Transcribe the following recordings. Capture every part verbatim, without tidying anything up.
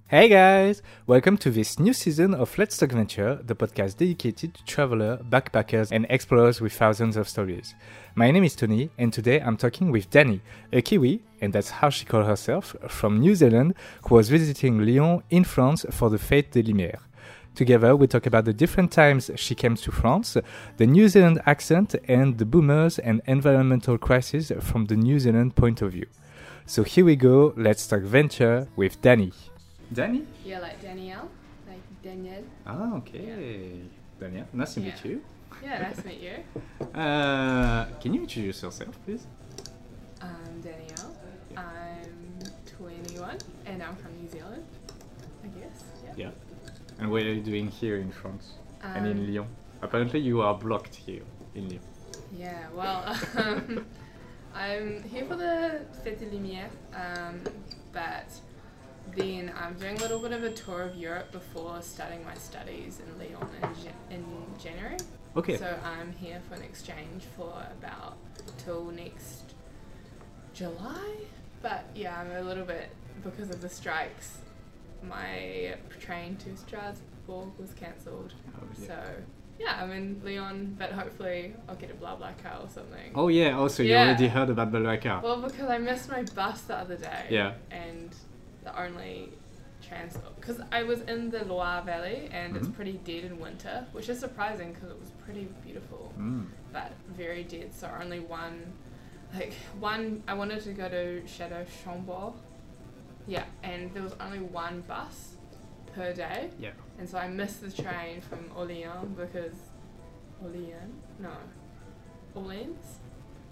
Hey guys! Welcome to this new season of Let's Talk Venture, the podcast dedicated to travelers, backpackers, and explorers with thousands of stories. My name is Tony, and today I'm talking with Dani, a Kiwi, and that's how she calls herself, from New Zealand, who was visiting Lyon in France for the Fête des Lumières. Together, we talk about the different times she came to France, the New Zealand accent, and the boomers and environmental crisis from the New Zealand point of view. So here we go, let's talk venture with Dani. Dani? Yeah, like Danielle, like Danielle. Ah, okay. Yeah. Danielle, nice to yeah. meet you. Yeah, nice to meet you. Uh, can you introduce yourself, please? I'm Danielle. I'm twenty-one, and I'm from New Zealand, I guess. Yeah. Yeah. And what are you doing here in France Um, and in Lyon? Apparently you are blocked here in Lyon. Yeah, well, um, I'm here for the Fête des Lumières, um, but then I'm doing a little bit of a tour of Europe before starting my studies in Lyon in, Jan- in January. Okay. So I'm here for an exchange for about till next July. But yeah, I'm a little bit, because of the strikes, my train to Strasbourg was cancelled. Oh, yeah. So yeah, I'm in Lyon, but hopefully I'll get a BlaBlaCar or something. Oh yeah, also you Yeah. already heard about BlaBlaCar. Well, because I missed my bus the other day. Yeah. And the only transport, because I was in the Loire Valley and it's Mhm. pretty dead in winter, which is surprising because it was pretty beautiful, Mm. but very dead. So only one, like one, I wanted to go to Chateau Chambord. Yeah, and there was only one bus per day. Yeah. And so I missed the train from Orléans because Orléans, no, Orleans,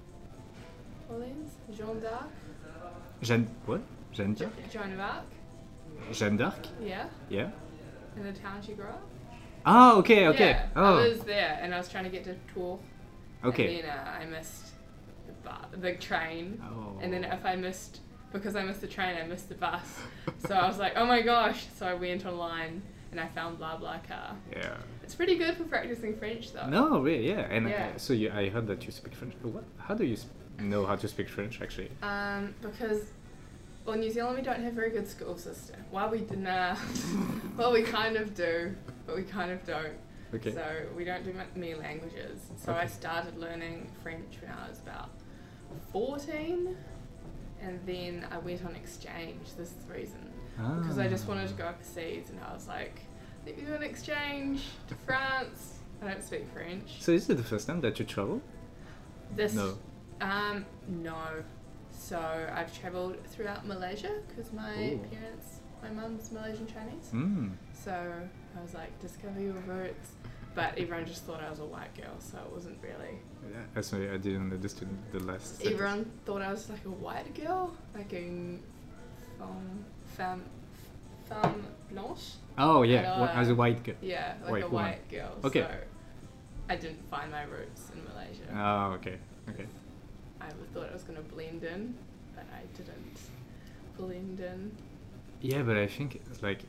Orleans, Jeanne d'Arc, Jeanne, what? Jeanne d'Arc? Joan of Arc. Jeanne d'Arc? Yeah, Yeah. in the town she grew up. Ah, okay, okay. Yeah, Oh, I was there and I was trying to get to Tours. okay. And then uh, I missed the, bu- the train. Oh. And then if I missed, because I missed the train, I missed the bus. So I was like, oh my gosh. So I went online and I found BlaBlaCar. Yeah. It's pretty good for practicing French though. No, really, yeah. And Yeah. uh, so you, I heard that you speak French. But what? How do you sp- know how to speak French, actually? Um, because, well, in New Zealand we don't have a very good school system. Well, we nah, well we kind of do, but we kind of don't. Okay. So we don't do ma- many languages. So I Okay. started learning French when I was about fourteen, and then I went on exchange. This is the reason, because I just wanted to go overseas, and I was like, let me do an exchange to France. I don't speak French. So is it the first time that you travel? This, No. Um, no. So I've travelled throughout Malaysia because my Ooh. parents, my mum's Malaysian Chinese. Mm. So I was like, discover your roots. But everyone just thought I was a white girl, so it wasn't really. Yeah, sorry, I didn't understand the last sentence. Everyone thought I was like a white girl, like a femme, femme, femme blanche. Oh yeah, And, wha- uh, as a white girl. Yeah, like White a woman. white girl. Okay. So I didn't find my roots in Malaysia. Oh, okay, okay. I thought I was going to blend in, but I didn't blend in. Yeah, but I think like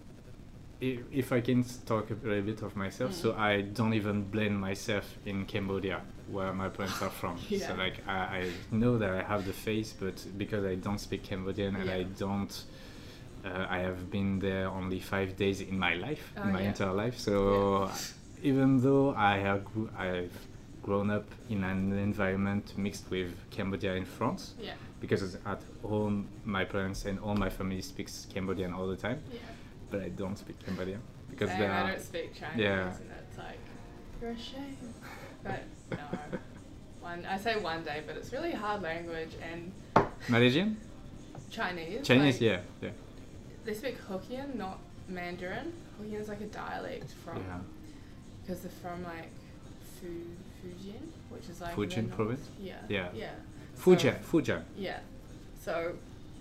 if, if I can talk a little bit of myself, Mm. so I don't even blame myself in Cambodia, where my parents are from. Yeah. So like I, I know that I have the face, but because I don't speak Cambodian and Yeah. I don't, uh, I have been there only five days in my life, Oh, in my yeah. entire life. So even though I have, gr- I've grown up in an environment mixed with Cambodia and France, Yeah, because at home my parents and all my family speaks Cambodian all the time, yeah. but I don't speak Cambodian because Same, they I are don't speak Chinese, Yeah. and it's like, you're a shame. But no, one I say one day, but it's really hard language, and Malaysian, Chinese. Chinese, like, yeah, yeah, They speak Hokkien, not Mandarin. Hokkien is like a dialect from, yeah. because they're from like Fu, Fujian, which is like Fujian the north- province? Yeah. Yeah. Yeah. Fujian, So- Fujian. Yeah. So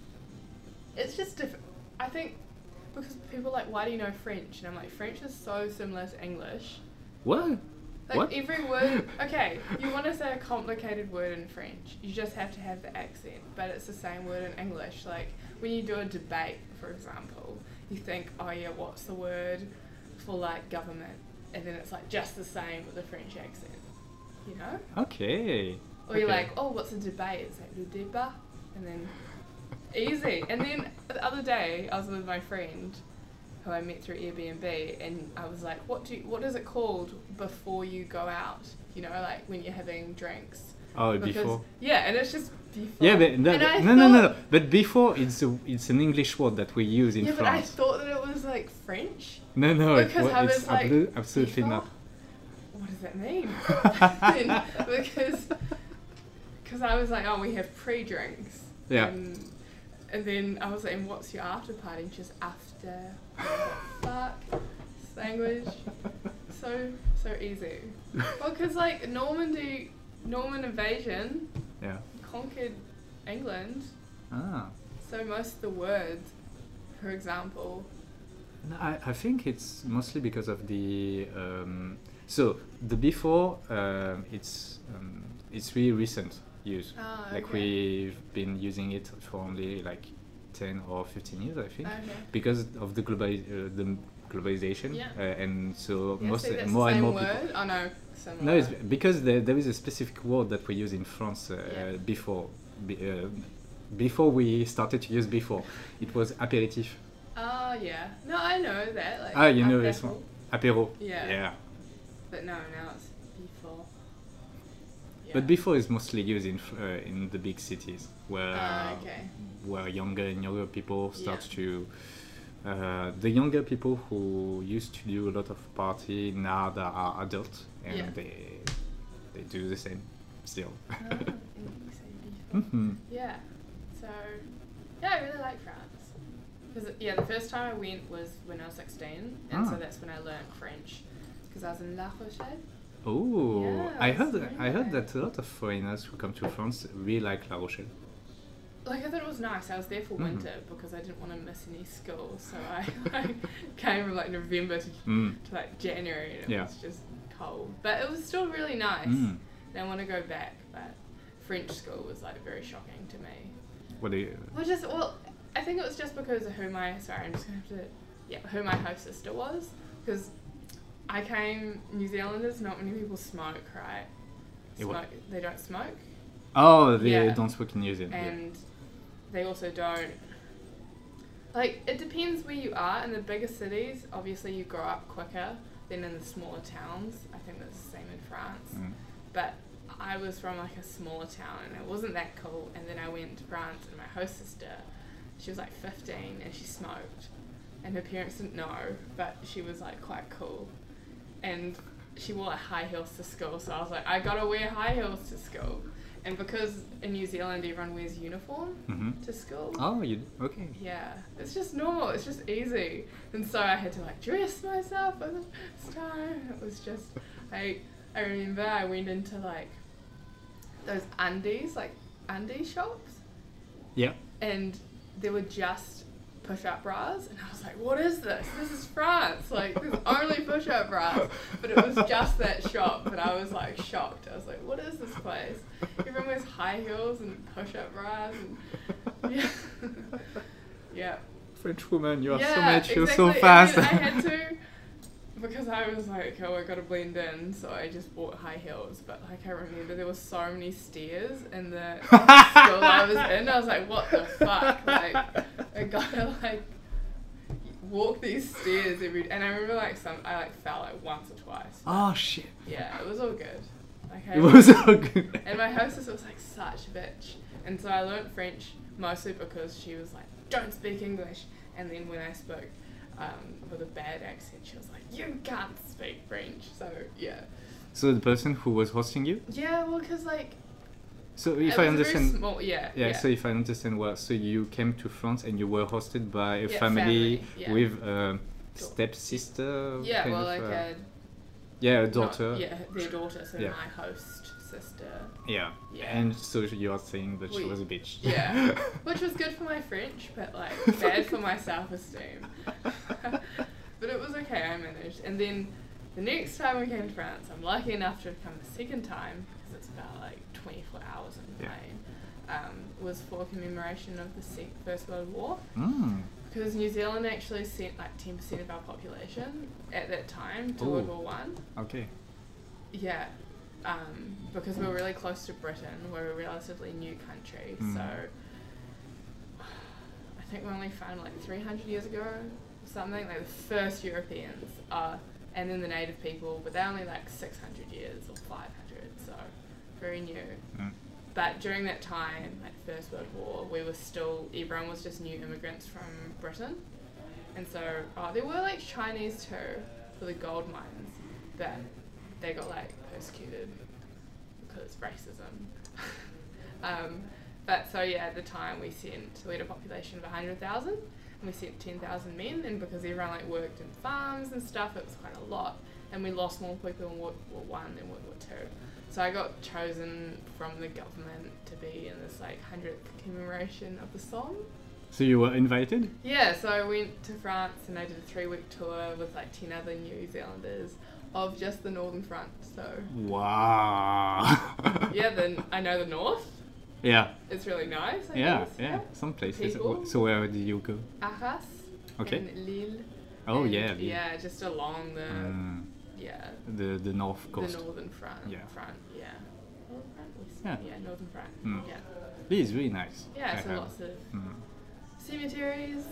it's just different. I think because people are like, why do you know French? And I'm like, French is so similar to English. What? Like What? every word. Okay, you want to say a complicated word in French, you just have to have the accent, but it's the same word in English. Like when you do a debate, for example, you think, oh yeah, what's the word for like government? And then it's like just the same with a French accent. You know? Okay. Or you're Okay. like, oh, what's a debate? It's like le débat, and then easy. And then the other day, I was with my friend, who I met through Airbnb, and I was like, "What do you, what is it called before you go out? You know, like when you're having drinks." Oh, Because- before. Yeah, and it's just before. Yeah, but that, And I no, no, no, no. thought- But before, it's a, it's an English word that we use in Yeah, but I France. thought that it was like French. No, no, it, Because wa- I it's was like, abso- absolutely before? not. What does that mean? And because cause I was like, oh, we have pre-drinks. Yeah. And, and then I was like, and what's your after party? And she's after. And I was like, fuck. This language. So, so easy. Well, because like Normandy, Norman invasion Yeah. conquered England. Ah. So most of the words, for example, No, I, I think it's mostly because of the um, so the before um, it's um, it's really recent use. Ah, Like okay. we've been using it for only like ten or fifteen years, I think, okay. because of the global uh, the globalization, Yeah. uh, and so Yeah, most see, that's more the and same more people. word. Oh no, similar. No, it's because there, there is a specific word that we use in France uh, Yeah. before. Be, uh, before we started to use before, it was apéritif. Oh yeah. No, I know that. Like, Ah, you know apple. this one. Apéro. Yeah. Yeah. But no, now it's before. Yeah. But before is mostly used in f- uh, in the big cities where Ah, okay. where younger and younger people start Yeah. to. Uh, the younger people who used to do a lot of party now they are adult and Yeah. they they do the same still. Oh, and you say before. Mhm. Yeah. So, yeah, I really like France. Because yeah, the first time I went was when I was sixteen, and Ah. so that's when I learned French. Because I was in La Rochelle. Oh, Yeah, I it's heard very I heard nice. that a lot of foreigners who come to France really like La Rochelle. Like I thought it was nice. I was there for Mhm. winter because I didn't want to miss any school, so I like, came from like November to, Mm. to like January, and it Yeah. was just cold. But it was still really nice. Mm. And I want to go back, but French school was like very shocking to me. What do you? Well, just well, I think it was just because of who my sorry, I'm just gonna have to yeah, who my host sister was, because I came New Zealanders. Not many people smoke, right? Yeah, what? Smoke. They don't smoke, Oh, they Yeah. don't speak in New Zealand. yeah. and they also don't. Like it depends where you are. In the bigger cities, obviously you grow up quicker than in the smaller towns. I think that's the same in France. Mm. But I was from like a smaller town and it wasn't that cool. And then I went to France and my host sister, she was like fifteen and she smoked. And her parents didn't know, but she was like quite cool. And she wore like high heels to school, so I was like, I gotta wear high heels to school. And because in New Zealand everyone wears uniform Mhm. to school. Oh, you okay? Yeah, it's just normal, it's just easy. And so I had to like dress myself for the first time. It was just, I I remember I went into like those undies, like undie shops, Yeah. and there were just push-up bras, and I was like, what is this? This is France, like there's only push-up bras. But it was just that shop, but I was like shocked. I was like, what is this place? Everyone wears high heels and push-up bras, and yeah. Yeah. French woman, you are yeah, so mature, exactly. so And then fast. I had to, because I was like, oh, I gotta blend in, so I just bought high heels. But like, I remember there were so many stairs in the school I was in. I was like, what the fuck? Like, I gotta like walk these stairs every. And I remember like some, I like fell like once or twice. Oh shit! Yeah, it was all good. Like, I It was so good. and my hostess was like such a bitch. And so I learnt French mostly because she was like, don't speak English. And then when I spoke um, with a bad accent, she was like, you can't speak French. So yeah. So the person who was hosting you. Yeah, well, because like. So it if I was a very understand. small, yeah, Yeah, yeah. so if I understand well, so you came to France and you were hosted by a Yeah, family, family, yeah. with a stepsister? yeah, kind well, of, like uh, a. yeah, a not- daughter. yeah, their daughter, so Yeah. my host sister. Yeah. Yeah. And so you are saying that she We- was a bitch. Yeah. Which was good for my French, but like bad for my self-esteem. But it was okay, I managed. And then the next time we came to France, I'm lucky enough to come the second time, because it's about like twenty-four hours on the Yeah. plane, um, was for commemoration of the Se- First World War. Mm. Because New Zealand actually sent like ten percent of our population at that time to Ooh. World War One. Okay. Yeah, um, because we're really close to Britain. We're a relatively new country, Mm. so think we only found like three hundred years ago or something, like the first Europeans are, and then the native people, but they're only like six hundred years or five hundred, so very new. Mm. But during that time, like First World War, we were still, everyone was just new immigrants from Britain. And so, oh, there were like Chinese too for the gold mines, but they got like persecuted because racism. um, but so yeah, at the time we sent, we had a population of one hundred thousand, and we sent ten thousand men, and because everyone like worked in farms and stuff, it was quite a lot. And we lost more people in World War One than World War Two. So I got chosen from the government to be in this like hundredth commemoration of the Somme. So you were invited? Yeah, so I went to France and I did a three week tour with like ten other New Zealanders of just the Northern Front. So wow. yeah, then I know the North. Yeah. It's really nice. I Yeah, guess. yeah, yeah. some places. People. So where did you go? Arras. Okay. And Lille. Oh and yeah. Lille. Yeah, just along the Mm, yeah the the north coast. the Northern Front. Yeah. Front. Yeah. Northern Front. West- Yeah. Yeah. Northern Front. Mm. Yeah. Lille is really nice. Yeah. I So heard. lots of Mm. cemeteries,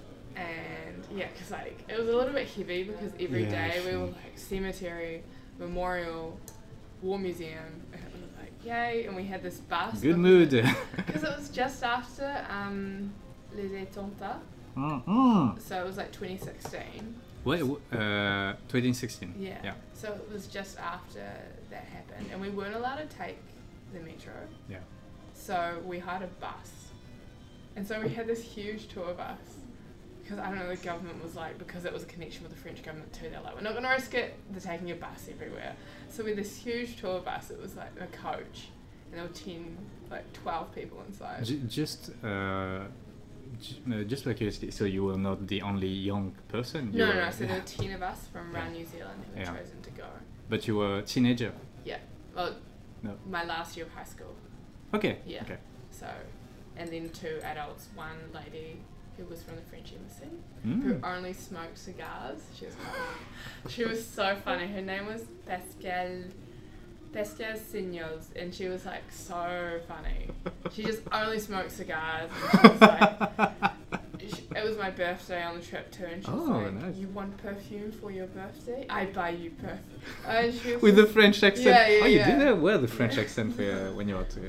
and yeah, because like it was a little bit heavy because every Yeah, day we sure. were like cemetery, memorial, war museum, and it was like yay, and we had this bus. Good mood. Because it was just after um, Les Attentats, mm, mm. so it was like twenty sixteen. Wait, uh, twenty sixteen. Yeah. Yeah. So it was just after that happened, and we weren't allowed to take the metro. Yeah. So we hired a bus. And so we had this huge tour bus. Because I don't know, the government was like, because it was a connection with the French government too, they're like, we're not going to risk it, they're taking a bus everywhere. So we had this huge tour bus, it was like a coach, and there were ten, like twelve people inside. J- just, uh, j- uh, just by curiosity, so you were not the only young person? You No, no, were, no, so there were ten of us from around Yeah. New Zealand who were Yeah. chosen to go. But you were a teenager? Yeah, well, No. my last year of high school. Okay. Yeah. Okay. So, and then two adults, one lady who was from the French embassy, Mm. who only smoked cigars. She was quite, she was so funny. Her name was Pascal Pascal Signos, and she was like so funny. She just only smoked cigars. And she was like, she, it was my birthday on the trip too, and she was Oh, like, nice. "You want perfume for your birthday? I buy you perfume." And she was With the just- French accent. Yeah, yeah, oh, you yeah. did uh, well the French Yeah. accent for, uh, when you were to.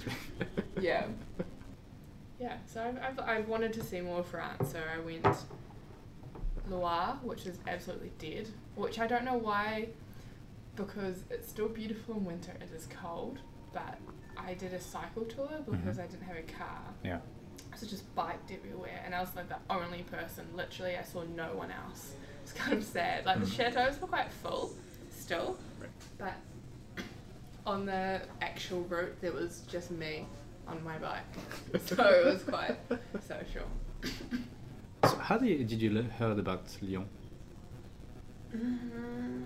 Yeah. Yeah, so I've, I've, I've wanted to see more of France, so I went Loire, which is absolutely dead, which I don't know why, because it's still beautiful in winter, it is cold, but I did a cycle tour because Mhm. I didn't have a car, Yeah. so just biked everywhere, and I was like the only person, literally I saw no one else. It's kind of sad, like the Mhm. chateaus were quite full still, Right. but on the actual route there was just me on my bike, so it was quite social. So how did you, did you le- heard about Lyon? Mm,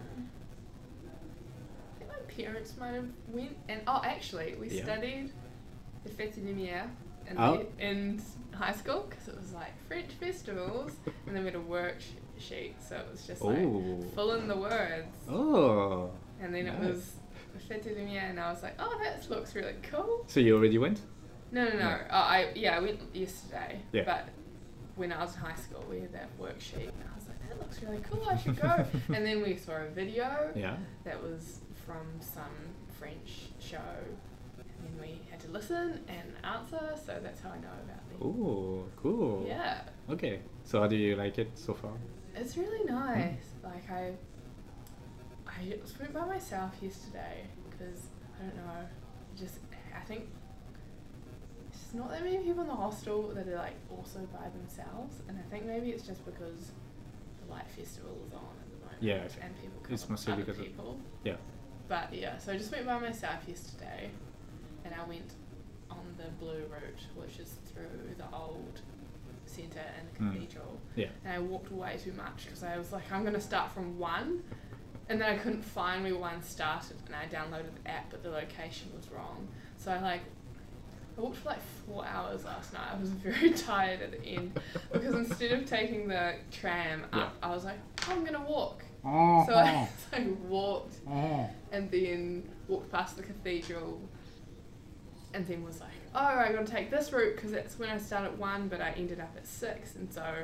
I think my parents might have went, and oh, actually, we Yeah. studied the Fête des Lumières in, Oh. the, in high school because it was like French festivals, and then we had a worksheet, so it was just like Oh. fill in the words, Oh. and then it nice. was the Fête des Lumières, and I was like, oh, that looks really cool. So you already went? No, no, no. No. Oh, I yeah, I went yesterday. Yeah. But when I was in high school, we had that worksheet, and I was like, that looks really cool. I should go. And then we saw a video Yeah. that was from some French show, and then we had to listen and answer. So that's how I know about them. Oh, cool. Yeah, Okay. So how do you like it so far? it's really nice. Like I, I just went by myself yesterday because I don't know, just I think. There's not that many people in the hostel that are like also by themselves, and I think maybe it's just because the Light Festival is on at the moment. Yeah, I think and people come it's with mostly other because of- people. Yeah. But yeah, so I just went by myself yesterday, and I went on the blue route, which is through the old centre and the Mm. cathedral. Yeah. And I walked way too much because I was like, I'm gonna start from one, and then I couldn't find where one started, and I downloaded the app, but the location was wrong. So I like. I walked for like four hours last night. I was very tired at the end because instead of taking the tram up, Yeah. I was like, oh, I'm gonna walk. Oh. So I like walked oh. and then walked past the cathedral, and then was like, oh, I got to take this route because that's when I start at one, but I ended up at six, and so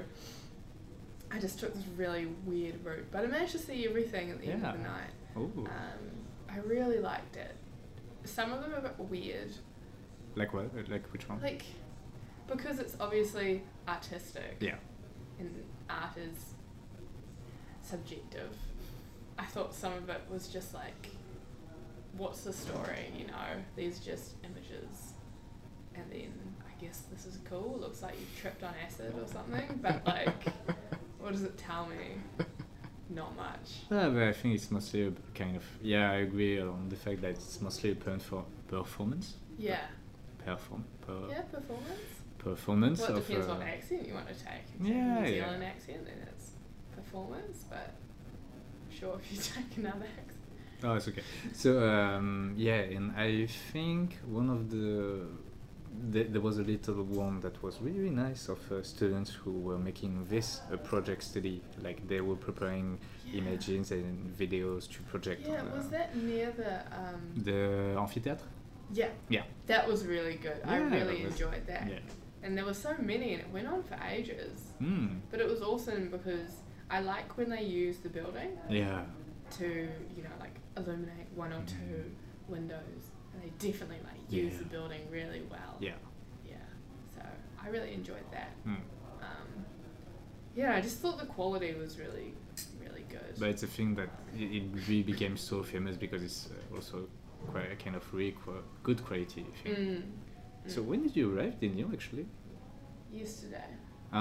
I just took this really weird route. But I managed to see everything at the end Yeah. of the night. Ooh. Um, I really liked it. Some of them are a bit weird, Like what? Like which one? like because it's obviously artistic. Yeah. And art is subjective. I thought some of it was just like, what's the story, you know? These just images. And then, I guess this is cool, looks like you've tripped on acid or something, but like, what does it tell me? Not much. Yeah, but I think it's mostly a kind of, yeah, I agree on the fact that it's mostly a point for performance. Yeah. Perform, per, Yeah, performance. performance Well, it of. depends uh, what accent you want to take. If you Yeah, take a New yeah. Zealand accent, then it's performance, but sure if you take another accent. Oh, it's okay. So um, yeah, and I think one of the th- there was a little one that was really, really nice of uh, students who were making this a project study. Like they were preparing Yeah. images and videos to project. Yeah, on, uh, was that near the um the amphitheater? yeah. Yeah. That was really good. I Yeah, really that was- enjoyed that. Yeah. And there were so many and it went on for ages. Mm. But it was awesome because I like when they use the building Yeah. to, you know, like illuminate one or two windows. And they definitely like use Yeah. the building really well. Yeah. Yeah. So I really enjoyed that. Mm. Um, yeah, I just thought the quality was really, really good. But it's a thing that it, it really became so famous because it's uh, also quite a kind of really qu- good quality thing. Mm. So Mm. when did you arrive in Lyon actually? Yesterday.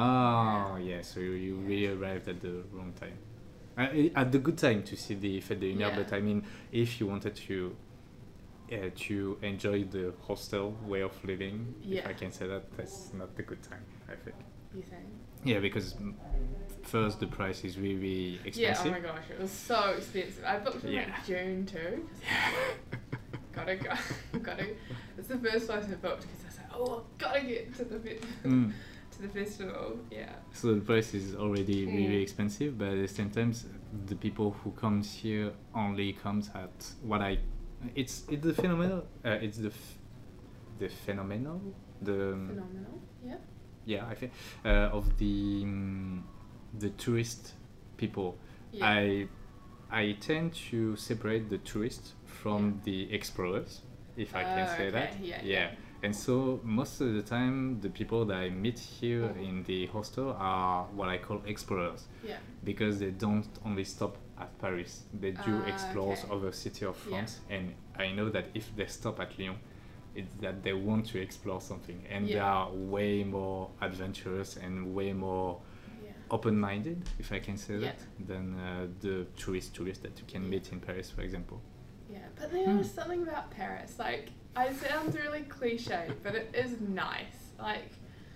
Oh, yeah, so you, you really arrived at the wrong time. Uh, at the good time to see the Fête de Lumière, Yeah. but I mean, if you wanted to uh, to enjoy the hostel way of living, if Yeah. I can say that, that's not the good time, I think. You think? Yeah, because mm, first the price is really, really Yeah, expensive. oh my gosh, it was so expensive. I booked in Yeah. like June too. 'Cause gotta go. gotta. It's the first place I booked because I was like, oh, gotta get to the fe- Mm. to the festival. Yeah. So the price is already really Mm. expensive, but at the same time, the people who comes here only comes at what I. It's it's the phenomenal. Uh, it's the f- the phenomenal. The um, Phenomenal. Yeah. yeah, I think uh, of the um, the tourist people. Yeah. I I tend to separate the tourists from the explorers, if I can Oh, say okay, that. yeah, yeah. And so most of the time, the people that I meet here Mhm. in the hostel are what I call explorers, Yeah. because they don't only stop at Paris. They do Ah, explore okay. other city of Yeah. France, and I know that if they stop at Lyon, it's that they want to explore something, and they Yeah. are way more adventurous and way more Yeah. open-minded, if I can say Yeah. that, than uh, the tourist tourists that you can Yeah. meet in Paris, for example. Yeah, but there Hmm. was something about Paris. Like, it sounds really cliche, but it is nice. Like,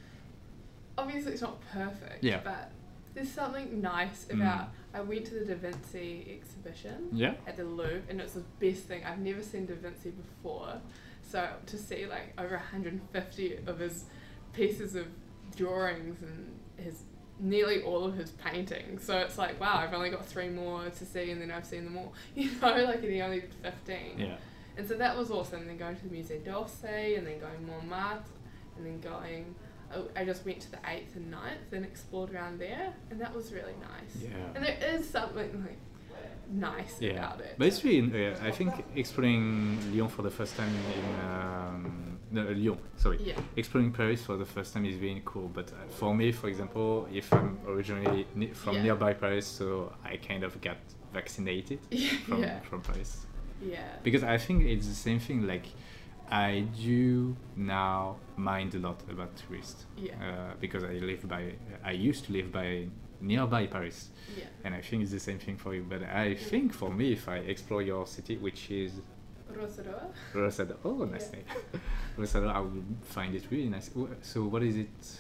obviously it's not perfect, Yeah. but there's something nice Mm. about. I went to the Da Vinci exhibition Yeah. at the Louvre, and it's the best thing. I've never seen Da Vinci before, so to see like over one hundred fifty of his pieces of drawings and his nearly all of his paintings. So it's like, wow, I've only got three more to see, and then I've seen them all. You know, like and he only did fifteen. Yeah. And so that was awesome. Then going to the Musée d'Orsay, and then going Montmartre, and then going. oh, I just went to the eighth and ninth and explored around there, and that was really nice. Yeah. And there is something like nice Yeah, about it. but it's really. Uh, I think exploring Lyon for the first time in um, no, Lyon, sorry, Yeah. exploring Paris for the first time is really cool. But uh, for me, for example, if I'm originally ne- from Yeah. nearby Paris, so I kind of got vaccinated from Yeah. from Paris, Yeah. because I think it's the same thing. Like I do now mind a lot about tourists, Yeah. uh, because I live by. I used to live by nearby Paris. Yeah. And I think it's the same thing for you. But I think for me, if I explore your city, which is Rosaroa. Rosado, oh, nice Yeah. name. Rosado, I would find it really nice. Wh- So, what is it?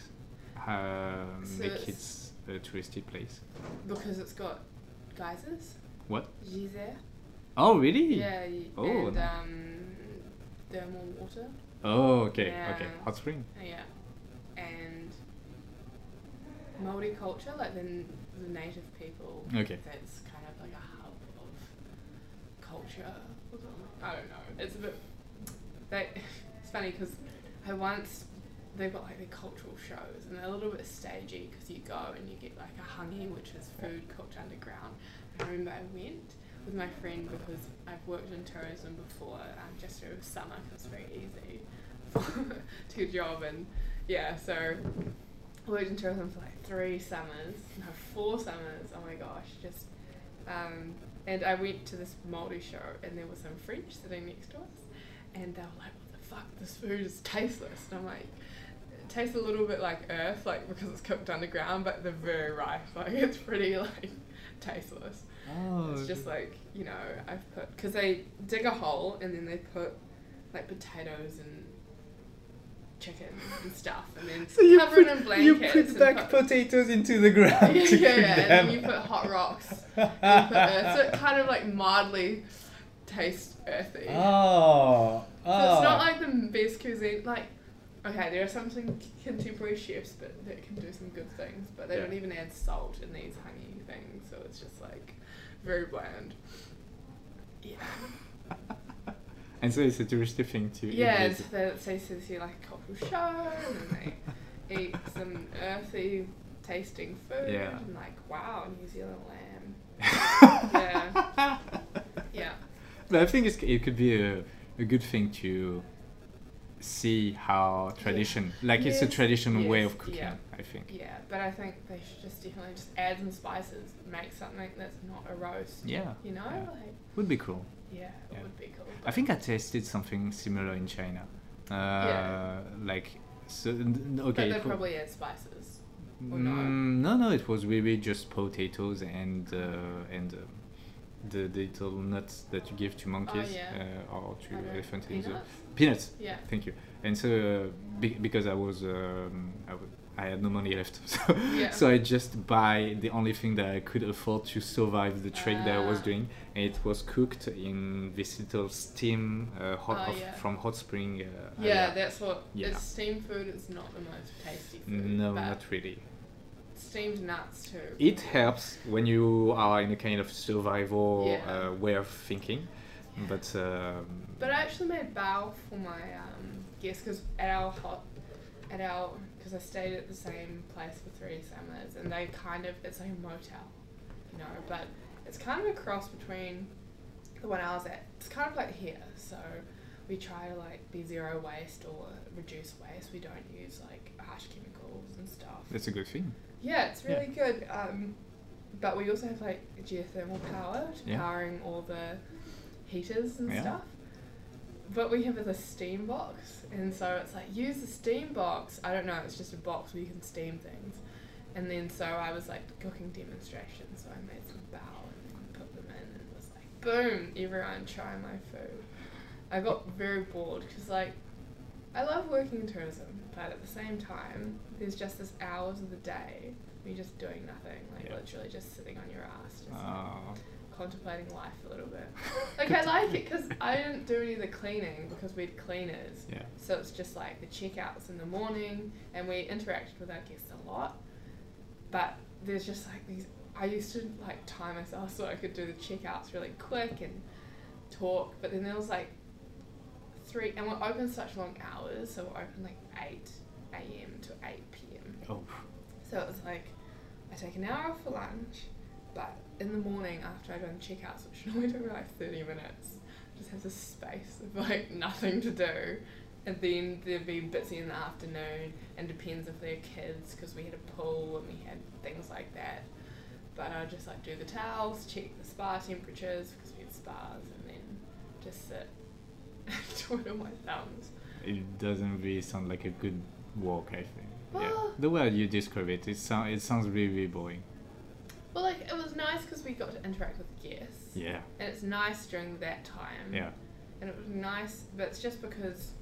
Uh, So make it's- it a touristy place? Because it's got geysers, What? geyser. Oh, really? Yeah. y- Oh, and nice. um, thermal water. Oh, okay, Yeah. okay. Hot spring. Yeah. And Māori culture, like the, n- the native people. Okay. That's kind of like a hub of culture or something. I don't know. It's a bit. They, funny because I once, they've got like their cultural shows and they're a little bit stagey because you go and you get like a hangi, which is food cooked underground. And I remember I went with my friend because I've worked in tourism before, um, just through summer because it's very easy to get a job. And yeah, so I worked in tourism for like three summers, no, four summers, oh my gosh, just, um, and I went to this Māori show and there was some French sitting next to us and they were like, what the fuck, this food is tasteless. And I'm like, it tastes a little bit like earth, like because it's cooked underground, but they're very right, like it's pretty like tasteless. Oh. It's just like, you know, I've put, because they dig a hole and then they put like potatoes and chicken and stuff and then So you cover put, it in blankets. you put and back put, potatoes into the ground yeah, to yeah, cook yeah, them. and then you put hot rocks and you put earth, so it kind of like mildly tastes earthy. Oh. Oh. So it's not like the best cuisine, like, okay, there are some some contemporary chefs but that can do some good things, but they Yeah. don't even add salt in these honey things, so it's just like very bland. Yeah. And so it's a touristy thing to Yeah, eat. it's, they, they see like a cultural show and then they eat some earthy tasting food Yeah. and like, wow, New Zealand lamb. Yeah. Yeah. But I think it's, it could be a, a good thing to see how tradition, like it's a Yes, traditional way yes, of cooking, yeah. I think. Yeah, but I think they should just definitely just add some spices, make something that's not a roast. Yeah. You know? Yeah. Like, Would be cool. yeah, it Yeah. would be cool. I think I tasted something similar in China. Uh, Yeah. Like, so, n- okay. But they it wa- probably add spices. Or no? Mm, no, no, it was really just potatoes and uh, and uh, the, the little nuts that you give to monkeys Oh, yeah. uh, or to I don't know, elephants. in the- peanuts? Peanuts. Yeah. Thank you. And so, uh, be- because I was, um, I, w- I had no money left, so Yeah. so I just buy the only thing that I could afford to survive the trek that I was Ah. doing, and it was cooked in this little steam uh, hot Oh, of- yeah. from hot spring. Uh, Yeah, area. that's what. Yeah. It's steamed food is not the most tasty food. No, but not really. steamed nuts too. It helps when you are in a kind of survival Yeah. uh, way of thinking, but um, But I actually made bao for my um, guests because at our hot, at our because I stayed at the same place for three summers and they kind of it's like a motel, you know, but it's kind of a cross between the one I was at. It's kind of like here, so we try to like be zero waste or reduce waste. We don't use like harsh chemicals and stuff. that's a good thing. Yeah, it's really good. Um, but we also have like geothermal power to Yeah. powering all the heaters and Yeah. stuff. But we have the steam box, and so it's like use the steam box. I don't know, it's just a box where you can steam things. And then so I was like cooking demonstrations, so I made some bao and then put them in, and it was like boom, everyone try my food. I got very bored because like I love working in tourism, but at the same time, there's just this hours of the day where you're just doing nothing, like Yeah. literally just sitting on your ass, just Uh, contemplating life a little bit. Like I like it because I didn't do any of the cleaning because we had cleaners, yeah. so it's just like the checkouts in the morning, and we interacted with our guests a lot. But there's just like these. I used to like time myself so I could do the checkouts really quick and talk, but then there was like three, and we're open such long hours, so we're open like eight a.m. to eight p.m. Oh, So it was like, I take an hour off for lunch, but in the morning after I've done checkouts, which normally took me like thirty minutes, just have this space of like nothing to do. And then there'd be bits in the afternoon, and depends if they're kids, because we had a pool and we had things like that. But I'd just like do the towels, check the spa temperatures, because we had spas, and then just sit and twiddle my thumbs. it doesn't really sound like a good walk, I think. Yeah. Well- The way you describe it, it, sound, it sounds really, really boring. Well, like, it was nice because we got to interact with guests. Yeah. And it's nice during that time. Yeah. And it was nice, but it's just because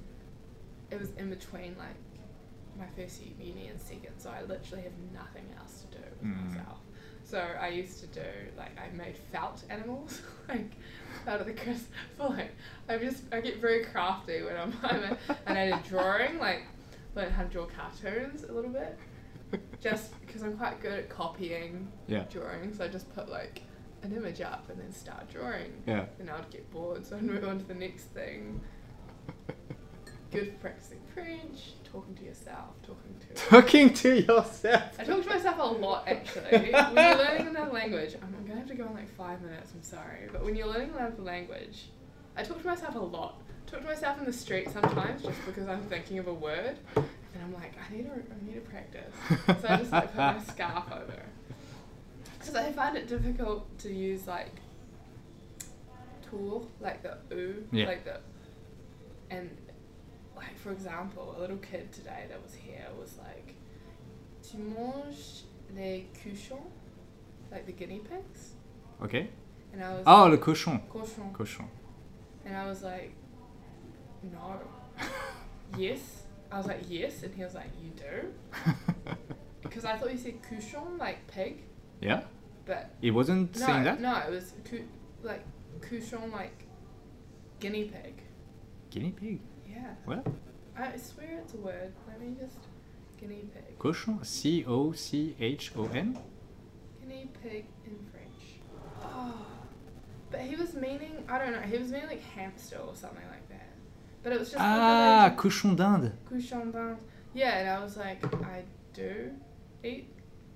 it was in between, like, my first year of uni and second, so I literally have nothing else to do with Mm. myself. So I used to do, like, I made felt animals, like, out of the crisp. For, like, I just, I get very crafty when I'm, I'm a, and I did drawing, like, learned how to draw cartoons a little bit. Just because I'm quite good at copying Yeah. drawing, so I just put, like, an image up and then start drawing. Yeah. And I'd get bored, so I'd move on to the next thing. good for practicing French, talking to yourself, talking to... Talking to yourself. I talk to myself a lot, actually. When you're learning another language, I'm going to have to go in like five minutes, I'm sorry. But when you're learning another language, I talk to myself a lot. I talk to myself in the street sometimes just because I'm thinking of a word. And I'm like, I need to, I need to practice. So I just like put my scarf over. Because I find it difficult to use like tour, like the oo, Yeah. like the, and like for example, a little kid today that was here was like, tu manges les cochons, like the guinea pigs? Okay. And I was Oh, like, le cochon. cochon. Cochon. And I was like, no. Yes. I was like, yes. And he was like, you do? Because I thought you said cochon, like pig. Yeah? But He wasn't no, saying that? no, it was cou- like cochon, like guinea pig. Guinea pig? Yeah. What? I swear it's a word. Let me just guinea pig. Cochon? C O C H O N? Guinea pig in French. Oh. But he was meaning, I don't know, he was meaning like hamster or something like that. But it was just Ah, like cochon d'Inde. cochon d'Inde. Yeah, and I was like, I do eat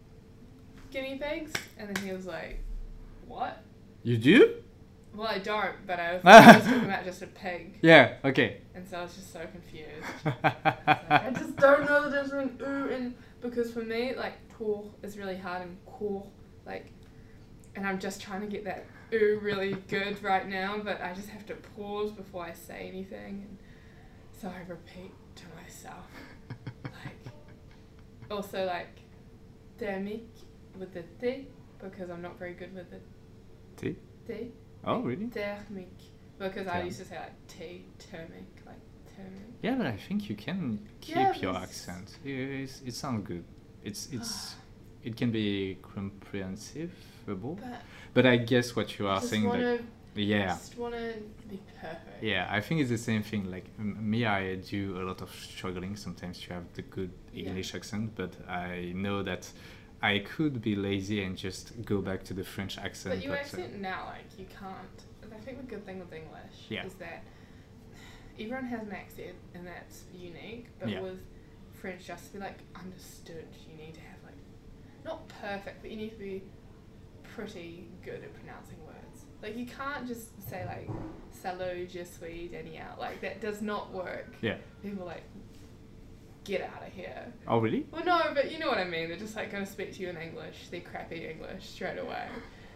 guinea pigs. And then he was like, what? You do? Well, I don't, but I was, I was talking about just a pig. Yeah, okay. And so I was just so confused. I, like, I just don't know the difference between oo and... Because for me, like, tour is really hard and cool, like... And I'm just trying to get that oo really good right now, but I just have to pause before I say anything. And so I repeat to myself. Like... Also, like, thermique with the T, because I'm not very good with the T? T. Oh, really? Thermique. Because I Therm. used to say like tea, thermic, like thermic. Yeah, but I think you can keep Yeah, your but accent. It's, it sounds good. It's it's it can be comprehensible. But But I guess what you I are just saying, wanna, like, yeah, just want to be perfect. yeah, I think it's the same thing. Like m- me, I do a lot of struggling sometimes to have the good Yeah. English accent, but I know that I could be lazy and just go back to the French accent. But you uh, accent now, like you can't. I think the good thing with English Yeah. is that everyone has an accent and that's unique. But Yeah. with French, just to be like understood, you need to have like not perfect, but you need to be pretty good at pronouncing words. Like you can't just say like "Salut, je suis Danielle." Like that does not work. Yeah. People are like, get out of here. Oh, really? Well, no, but you know what I mean. They're just like going to speak to you in English, their crappy English straight away.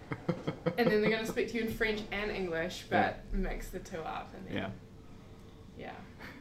And then they're going to speak to you in French and English, but Yeah. mix the two up. And then, Yeah. Yeah.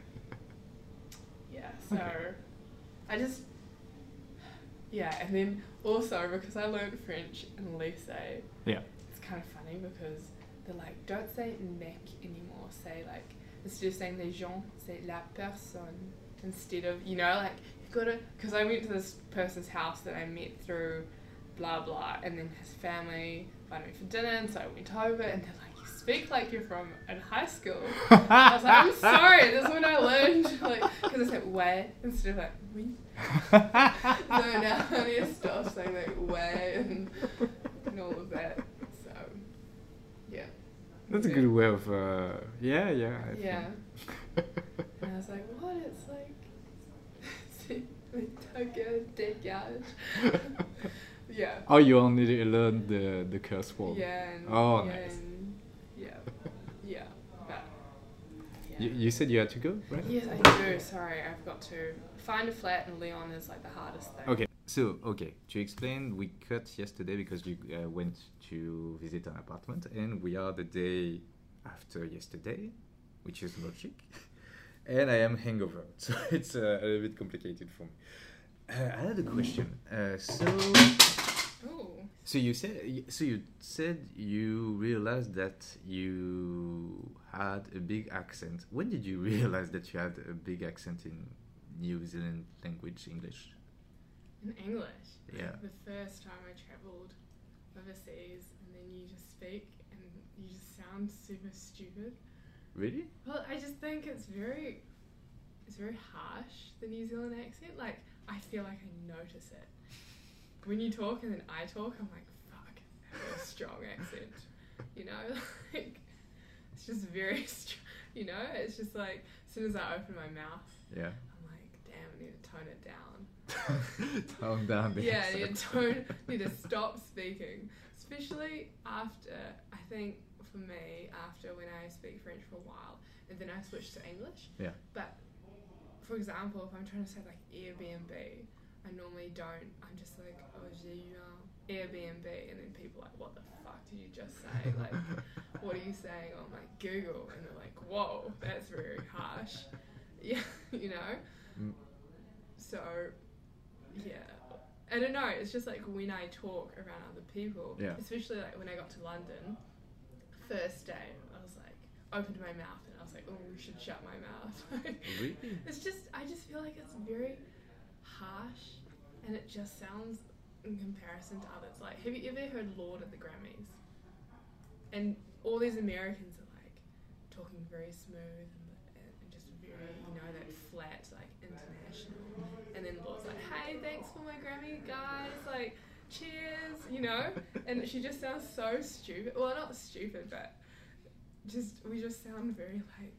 Yeah, so Okay. I just, yeah, and then also because I learned French in lycée, Yeah. it's kind of funny because they're like, don't say mec anymore, say like, instead of saying les gens, say la personne. Instead of, you know, like, you've got to, because I went to this person's house that I met through blah blah, and then his family invited me for dinner, and so I went over, and they're like, you speak like you're from in high school. I was like, I'm sorry, this is when I learned, like, because I said way instead of like, oui. So now I need to stop saying like way and, and all of that, so, yeah. That's a good way of, uh, yeah, yeah. I Yeah. think. And I was like, what? It's like, c'est Tokyo dégage. Yeah. Oh, you only learned the, the curse word. Yeah. And, Oh, yeah, nice. And, yeah. Yeah. But, yeah. You, you said you had to go, right? Yes, I do. Sorry, I've got to find a flat in Leon is like the hardest thing. Okay. So, okay, to explain, we cut yesterday because we uh, went to visit an apartment, and we are the day after yesterday, which is logic. And I am hangover, so it's uh, a little bit complicated for me. Uh, I had a question. Uh, so, Ooh. so you said, so you said you realized that you had a big accent. When did you realize that you had a big accent in New Zealand language, English? In English? Yeah. The first time I travelled overseas, and then you just speak, and you just sound super stupid. Really? Well, I just think it's very, it's very harsh, the New Zealand accent. Like, I feel like I notice it. When you talk and then I talk, I'm like, fuck, I have a strong accent. You know? Like, it's just very, str- You know, it's just like as soon as I open my mouth, Yeah. I'm like, damn, I need to tone it down. Tone down the Yeah, I need accent. to tone, need to stop speaking. Especially after, I think for me, after when I speak French for a while, and then I switch to English. Yeah. But, for example, if I'm trying to say like Airbnb, I normally don't. I'm just like, oh, j'ai eu un Airbnb, and then people are like, what the fuck did you just say? Like, what are you saying? I'm like, Google, and they're like, whoa, that's very harsh. Yeah, you know? Mm. So, yeah. I don't know, it's just like when I talk around other people, Yeah. especially like when I got to London, first day, I was like, opened my mouth and I was like, oh, we should shut my mouth. Really? It's just, I just feel like it's very harsh and it just sounds in comparison to others. Like, have you ever heard Lord at the Grammys? And all these Americans are like talking very smooth and, and just very, you know, that flat, like international. And then Lord's like, hey, thanks for my Grammy, guys. Like, cheers, you know? And she just sounds so stupid. Well, not stupid, but just, we just sound very like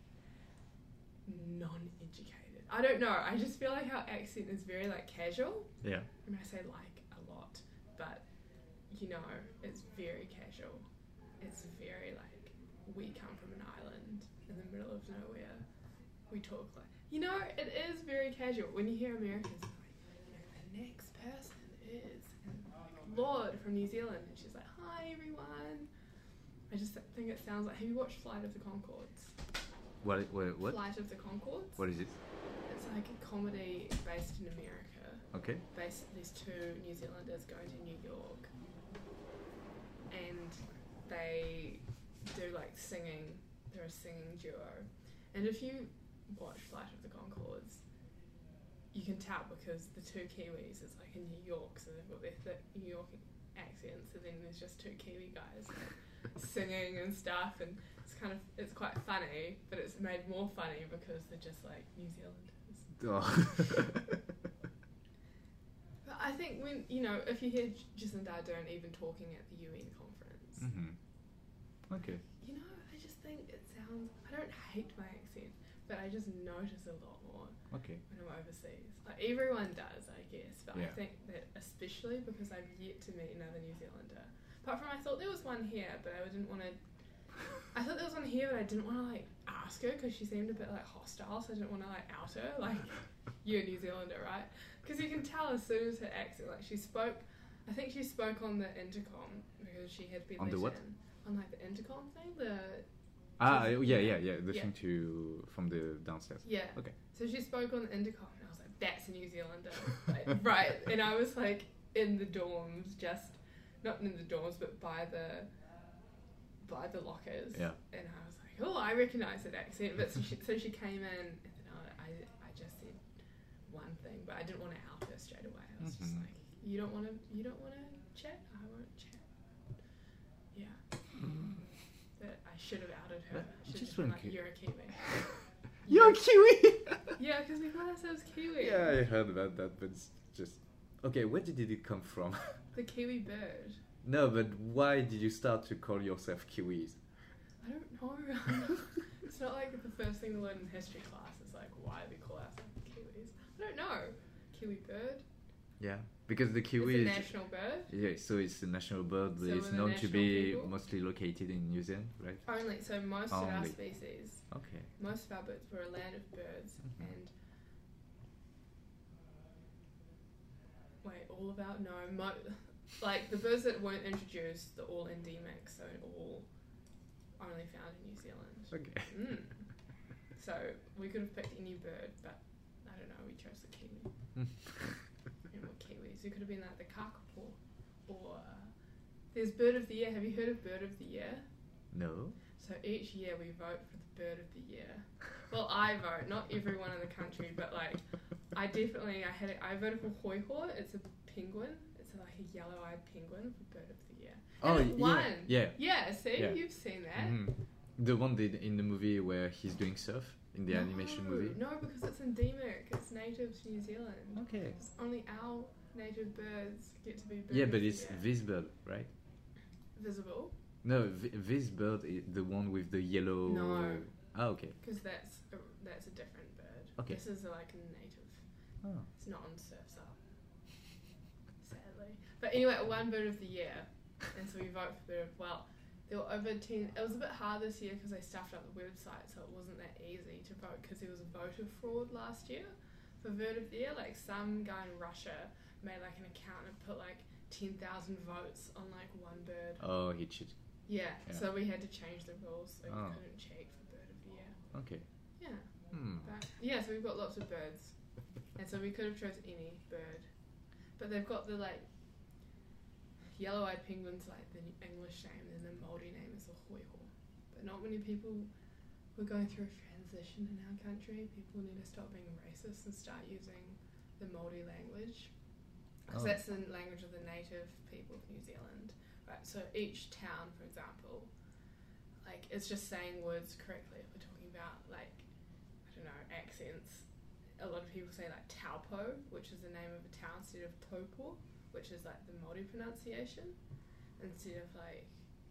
non-educated. I don't know. I just feel like our accent is very like casual. Yeah. I mean, I say like a lot, but you know, it's very casual. It's very like, we come from an island in the middle of nowhere. We talk like, you know, it is very casual. When you hear Americans, they're like, you know, the next person is and like Lord from New Zealand, and she's like, hi everyone. I just think it sounds like, have you watched Flight of the Conchords? What? What? What? Flight of the Conchords? What is it? It's like a comedy based in America. Okay. Based, these two New Zealanders go to New York and they do like singing. They're a singing duo. And if you watch Flight of the Conchords, you can tell because the two Kiwis is like in New York, so they've got their thick New York accents, and then there's just two Kiwi guys like, singing and stuff, and it's kind of, it's quite funny, but it's made more funny because they're just like New Zealanders. Oh. But I think when, you know, if you hear Jacinda Ardern even talking at the U N conference, Mm-hmm. Okay. you know, I just think it sounds, I don't hate my accent, but I just notice a lot more Okay. when I'm overseas. Like, everyone does, I guess, but I Yeah. think that especially because I've yet to meet another New Zealander. Apart from, I thought there was one here, but I didn't want to, I thought there was one here, but I didn't want to, like, ask her because she seemed a bit, like, hostile, so I didn't want to, like, out her, like, you're a New Zealander, right? Because you can tell as soon as her accent, like, she spoke, I think she spoke on the intercom because she had been On the let what? in. On, like, the intercom thing, the... Ah, yeah, yeah, yeah. The Yeah. thing to from the downstairs. Yeah. Okay. So she spoke on the intercom, and I was like, "That's a New Zealander, like, right?" And I was like in the dorms, just not in the dorms, but by the by the lockers. Yeah. And I was like, "Oh, I recognise that accent." But so she, so she came in, and then I, I I just said one thing, but I didn't want to out her straight away. I was just Mhm. like, "You don't want to, you don't want to chat? I won't chat." Yeah. But I should have outed her. But I should just have been one like, ki- "You're a Kiwi." You're Kiwi. Yeah, because we call ourselves Kiwi. Yeah, I heard about that, but it's just okay. Where did it come from? The Kiwi bird. No, but why did you start to call yourself Kiwis? I don't know. It's not like the first thing to learn in history class is like why we call ourselves Kiwis. I don't know. Kiwi bird. Yeah, because the Kiwi It's a is national bird. yeah, so it's the national bird. So It's we're the known to national be people? mostly located in New Zealand, right? Only so most of our Only. species, Okay. most of our birds, we're a land of birds, Mhm. and wait, all of our no, mo- like the birds that weren't introduced, they're all endemic, so all only found in New Zealand. Okay. Mm. So we could have picked any bird, but I don't know. We chose the kiwi. And we're Kiwis. We could have been like the kakapo, or uh, there's bird of the year. Have you heard of bird of the year? No. So each year we vote for the bird of the year. Well, I vote, not everyone in the country, but like I definitely I had it, I voted for hoiho. It's a penguin. It's like a yellow-eyed penguin for bird of the year. And Oh, it yeah, won. yeah. Yeah. See, Yeah. you've seen that. Mhm. The one did in the movie where he's doing surf in the no, animation movie. No, because it's endemic. It's native to New Zealand. Okay. It's only our native birds get to be bird Yeah, of but the it's year. this bird, right? Visible. No, v- this bird is the one with the yellow. No. Ah, okay. Because that's a, that's a different bird. Okay. This is like a native. Oh. It's not on Surf's Up, sadly. But anyway, one bird of the year, and so we vote for bird. Well, there were over ten. It was a bit hard this year because they stuffed up the website, so it wasn't that easy to vote because there was a voter fraud last year for bird of the year. Like some guy in Russia made like an account and put like ten thousand votes on like one bird. Oh, he cheated. Yeah, Yeah. so we had to change the rules. So Oh. we couldn't cheat for bird of the year. Okay. Yeah. Hmm. But yeah, so we've got lots of birds, and so we could have chosen any bird, but they've got the like yellow-eyed penguins, like the English name, and the Māori name is a hoiho. But not many people. We're going through a transition in our country. People need to stop being racist and start using the Māori language, because Oh. that's the language of the native people of New Zealand. Right. So each town, for example, like it's just saying words correctly. If we're talking about like I don't know, accents. A lot of people say like Taupo, which is the name of a town, instead of Taupo, which is like the Māori pronunciation, instead of like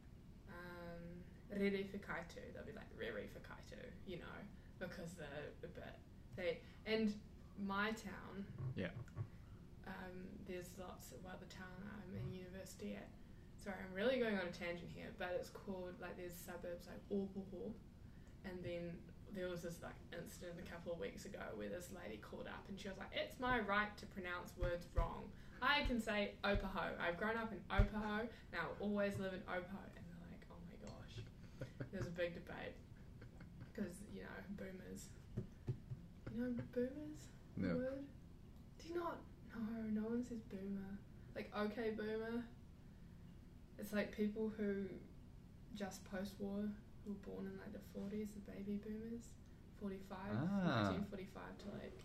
um, Rere Whakaitu, they'll be like Rere Whakaitu, you know, because they're a bit they and my town. Yeah. Um, there's lots of well, the town I'm in university at. Sorry, I'm really going on a tangent here, but it's called like there's suburbs like Ōpoho, and then there was this like incident a couple of weeks ago where this lady called up and she was like, "It's my right to pronounce words wrong. I can say Ōpoho. I've grown up in Ōpoho. Now I always live in Ōpoho." And they're like, "Oh my gosh!" There's a big debate because you know boomers. You know boomers? No. The word? Do you not? No, no one says boomer. Like okay, boomer. It's like people who just post-war who were born in like the forties, the baby boomers, forty-five, Ah. nineteen forty-five to like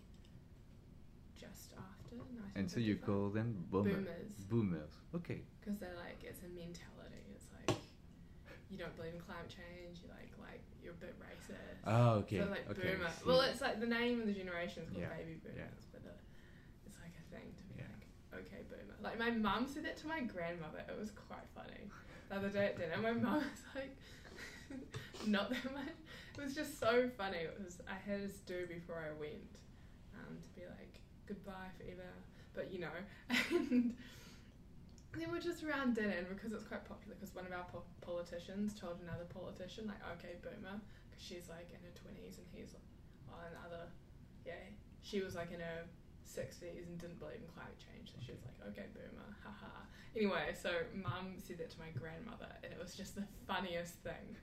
just after nineteen fifty-five. And so you call them boomer. Boomers. Boomers. Okay. Because they're like, it's a mentality. It's like, you don't believe in climate change, you like, like you're a bit racist. Oh, okay. So like okay. boomer. See. Well, it's like the name of the generation is called Yeah, baby boomers, yeah. but the, it's like a thing to be Yeah. like, okay, boomer. Like my mum said that to my grandmother. It was quite funny. The other day at dinner, my mum was like, not that much. It was just so funny. It was I had a stew before I went, um, to be like goodbye forever. But you know, and then we're just around dinner, and because it's quite popular, because one of our po- politicians told another politician like, okay, boomer, because she's like in her twenties and he's oh, another, yeah, she was like in her sixties and didn't believe in climate change, so she was like, okay, boomer, haha. Anyway, so mum said that to my grandmother, and it was just the funniest thing,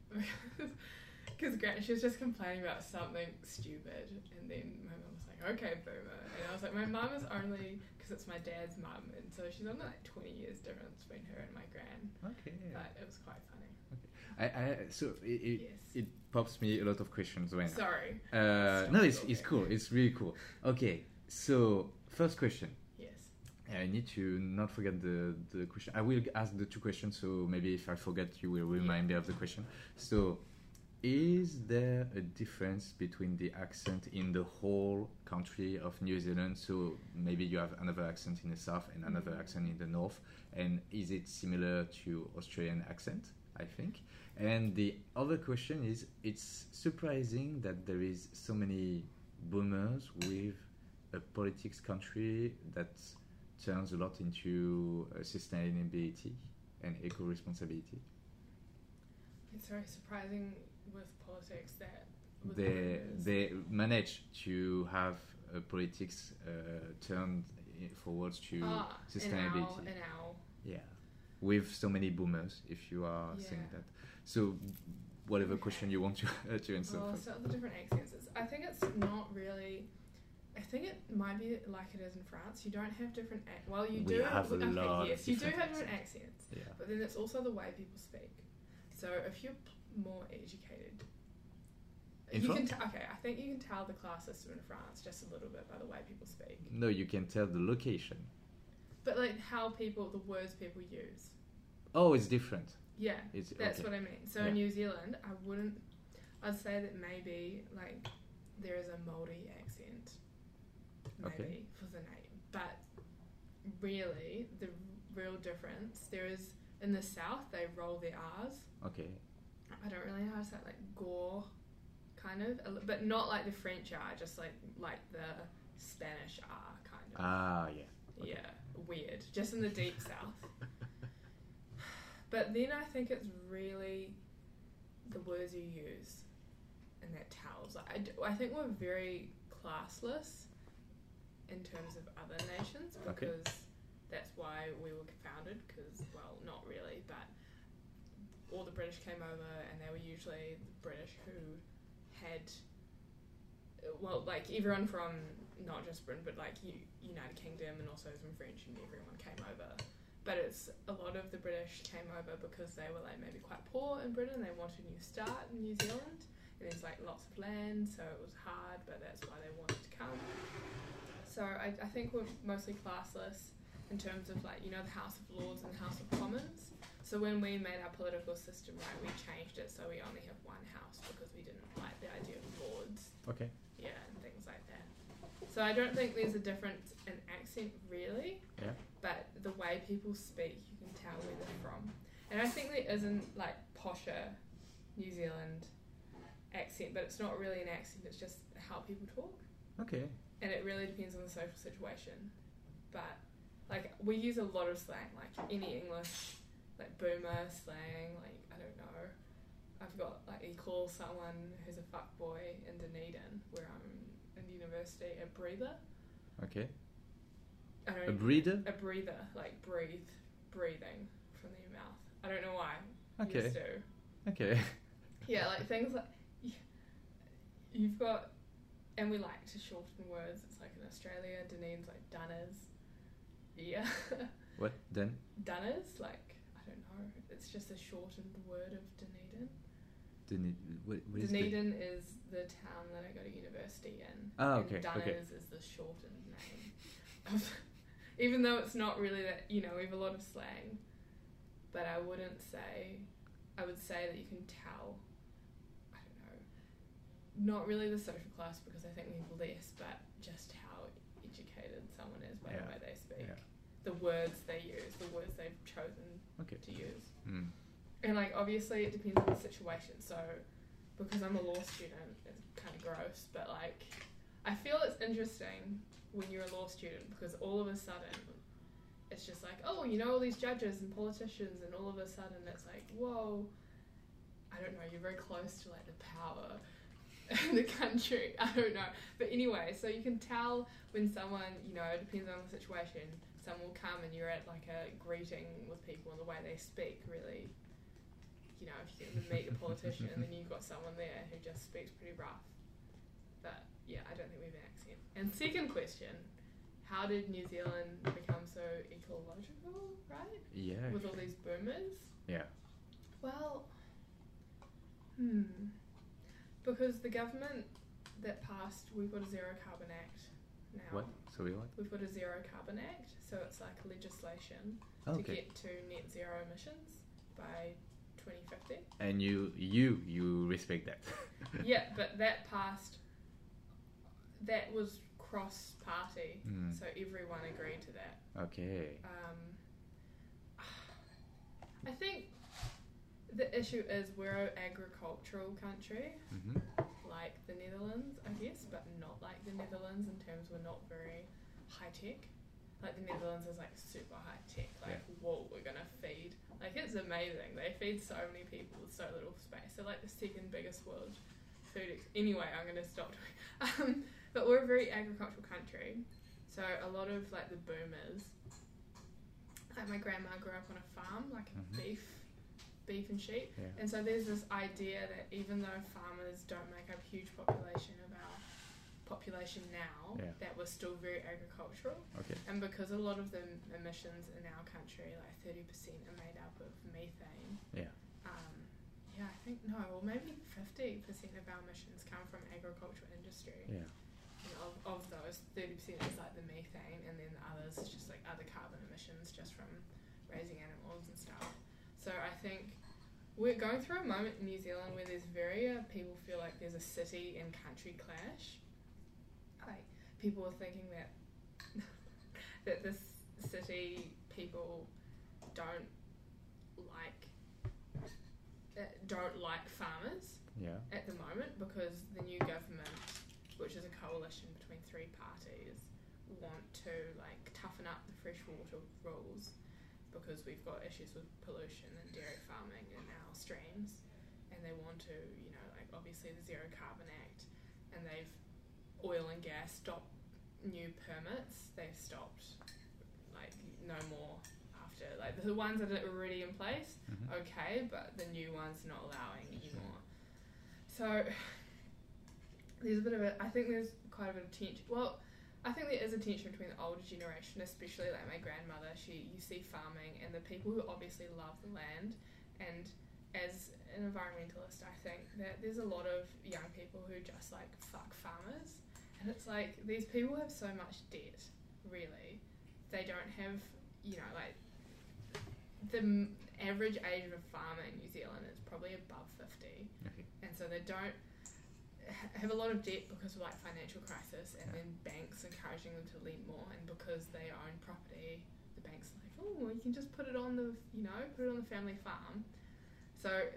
because gra- she was just complaining about something stupid, and then my mum was like, okay, boomer, and I was like, my mum is only, because it's my dad's mum, and so she's only like twenty years difference between her and my gran, Okay. but it was quite funny. Okay. I, I, so it, it, Yes. it pops me a lot of questions when. Sorry. Uh, Stop no, it's, talking. it's cool. It's really cool. Okay. So first question. Yes. I need to not forget the, the question. I will ask the two questions, so maybe if I forget, you will remind me of the question. So, is there a difference between the accent in the whole country of New Zealand? So maybe you have another accent in the south and another Mhm. accent in the north. And is it similar to Australian accent, I think? And the other question is, it's surprising that there is so many boomers with a politics country that turns a lot into uh, sustainability and eco-responsibility. It's very surprising with politics that with They boomers- they manage to have uh, politics uh, turned i- forwards to Ah, sustainability. In our, in our Yeah, with so many boomers. If you are Yeah. saying that, so whatever Okay. question you want to uh, to answer. well, first. so the different accents. It's, I think it's not really. I think it might be like it is in France. You don't have different. Ac- well, you We do have a okay, lot of Yes, you do different have different accents, Yeah. but then it's also the way people speak. So if you're p- more educated. In you can France? t- okay, I think you can tell the class system in France just a little bit by the way people speak. No, you can tell the location. But like how people, the words people use. Oh, it's different. Yeah, It's- that's okay. what I mean. So Yeah. in New Zealand, I wouldn't. I'd say that maybe like there is a Māori accent, maybe Okay. for the name, but really the real difference there is in the south they roll their R's. Okay. I don't really know how to say it, like gore, kind of, a li- but not like the French are, just like like the Spanish are, kind of. Ah, yeah. Okay. Yeah, weird. Just in the deep south. But then I think it's really the words you use, and that tells. Like, I, d- I think we're very classless in terms of other nations because Okay. that's why we were founded. Because, well, not really, but all the British came over, and they were usually the British who had, well, like everyone from not just Britain, but like U- United Kingdom and also some French, and everyone came over. But it's a lot of the British came over because they were like maybe quite poor in Britain. They wanted a new start in New Zealand, and there's like lots of land, so it was hard, but that's why they wanted to come. So I, I think we're mostly classless in terms of like, you know, the House of Lords and the House of Commons. So when we made our political system, right, we changed it so we only have one house because we didn't like the idea of lords. Okay. Yeah, and things like that. So I don't think there's a difference in accent really, Yeah. but the way people speak, you can tell where they're from. And I think there isn't like posher New Zealand accent, but it's not really an accent, it's just how people talk. Okay. And it really depends on the social situation. But like we use a lot of slang, like any English, like boomer slang, like I don't know. I've got like you call someone who's a fuckboy in Dunedin, where I'm in university, a breather. Okay. I don't A breather? A breather, like breathe, breathing from your mouth. I don't know why. Okay. Used to. Okay. Yeah, like things like you've got, and we like to shorten words. It's like in Australia, Dunedin's like Dunners. Yeah. What then? Dunners, like I don't know. It's just a shortened word of Dunedin. Dunedin. What, what is Dunedin is the town that I go to university in. Ah, and okay, Dunners okay. is the shortened name. Even though it's not really that, you know, we have a lot of slang, but I wouldn't say, I would say that you can tell, I don't know, not really the social class because I think we have less, but just how educated someone is by Yeah. the way they speak. Yeah. The words they use, the words they've chosen Okay. to use. Mm. And like obviously it depends on the situation. So because I'm a law student, it's kind of gross, but like I feel it's interesting when you're a law student because all of a sudden it's just like, oh, you know all these judges and politicians, and all of a sudden it's like, whoa, I don't know, you're very close to like the power in the country. I don't know. But anyway, so you can tell when someone, you know, it depends on the situation, someone will come and you're at like a greeting with people and the way they speak really, you know, if you get to meet a politician and then you've got someone there who just speaks pretty rough. But yeah, I don't think we have an accent. And second question, how did New Zealand become so ecological, right? Yeah. With all these boomers? Yeah. Well, hmm. Because the government that passed, we've got a Zero Carbon Act now. What? Sorry, what? We've got a Zero Carbon Act, so it's like legislation Okay. to get to net zero emissions by twenty fifty. And you, you, you respect that. Yeah, but that passed, that was cross-party, Mm. so everyone agreed to that. Okay. Um, I think the issue is we're an agricultural country, Mm-hmm. like the Netherlands, I guess, but not like the Netherlands in terms we're not very high-tech. Like the Netherlands is like super high-tech, like, Yeah. whoa, we're gonna feed. Like it's amazing. They feed so many people with so little space. They're like the second biggest world food. Ex- anyway, I'm gonna stop doing. Um, but we're a very agricultural country, so a lot of like the boomers. Like my grandma grew up on a farm, like Mhm. beef, beef and sheep, Yeah. and so there's this idea that even though farmers don't make up a huge population of our population now, Yeah. that we're still very agricultural. Okay. And because a lot of the emissions in our country, like thirty percent are made up of methane. Yeah. Um, yeah, I think, no, or maybe fifty percent of our emissions come from agricultural industry. Yeah. And of, of those, thirty percent is like the methane, and then the others is just like other carbon emissions just from raising animals and stuff. So I think we're going through a moment in New Zealand where there's very, uh, people feel like there's a city and country clash. Like, people are thinking that that this city people don't like uh, don't like farmers, Yeah. At the moment, because the new government, which is a coalition between three parties, want to like toughen up the freshwater rules because we've got issues with pollution and dairy farming in our streams, and they want to, you know, like obviously the Zero Carbon Act, and they've oil and gas stopped new permits. They've stopped like no more after like the ones that are already in place. Mm-hmm. Okay, but the new ones not allowing anymore. So there's a bit of a, I think there's quite a bit of tension. Well, I think there is a tension between the older generation, especially like my grandmother. She, you see farming and the people who obviously love the land, and as an environmentalist, I think that there's a lot of young people who just like fuck farmers, and it's like these people have so much debt. Really, they don't have, you know, like the average age of a farmer in New Zealand is probably above fifty, okay. And so they don't have a lot of debt because of like financial crisis, and yeah. then banks encouraging them to lend more, and because they own property, the bank's like, oh, you can just put it on the, you know, put it on the family farm. So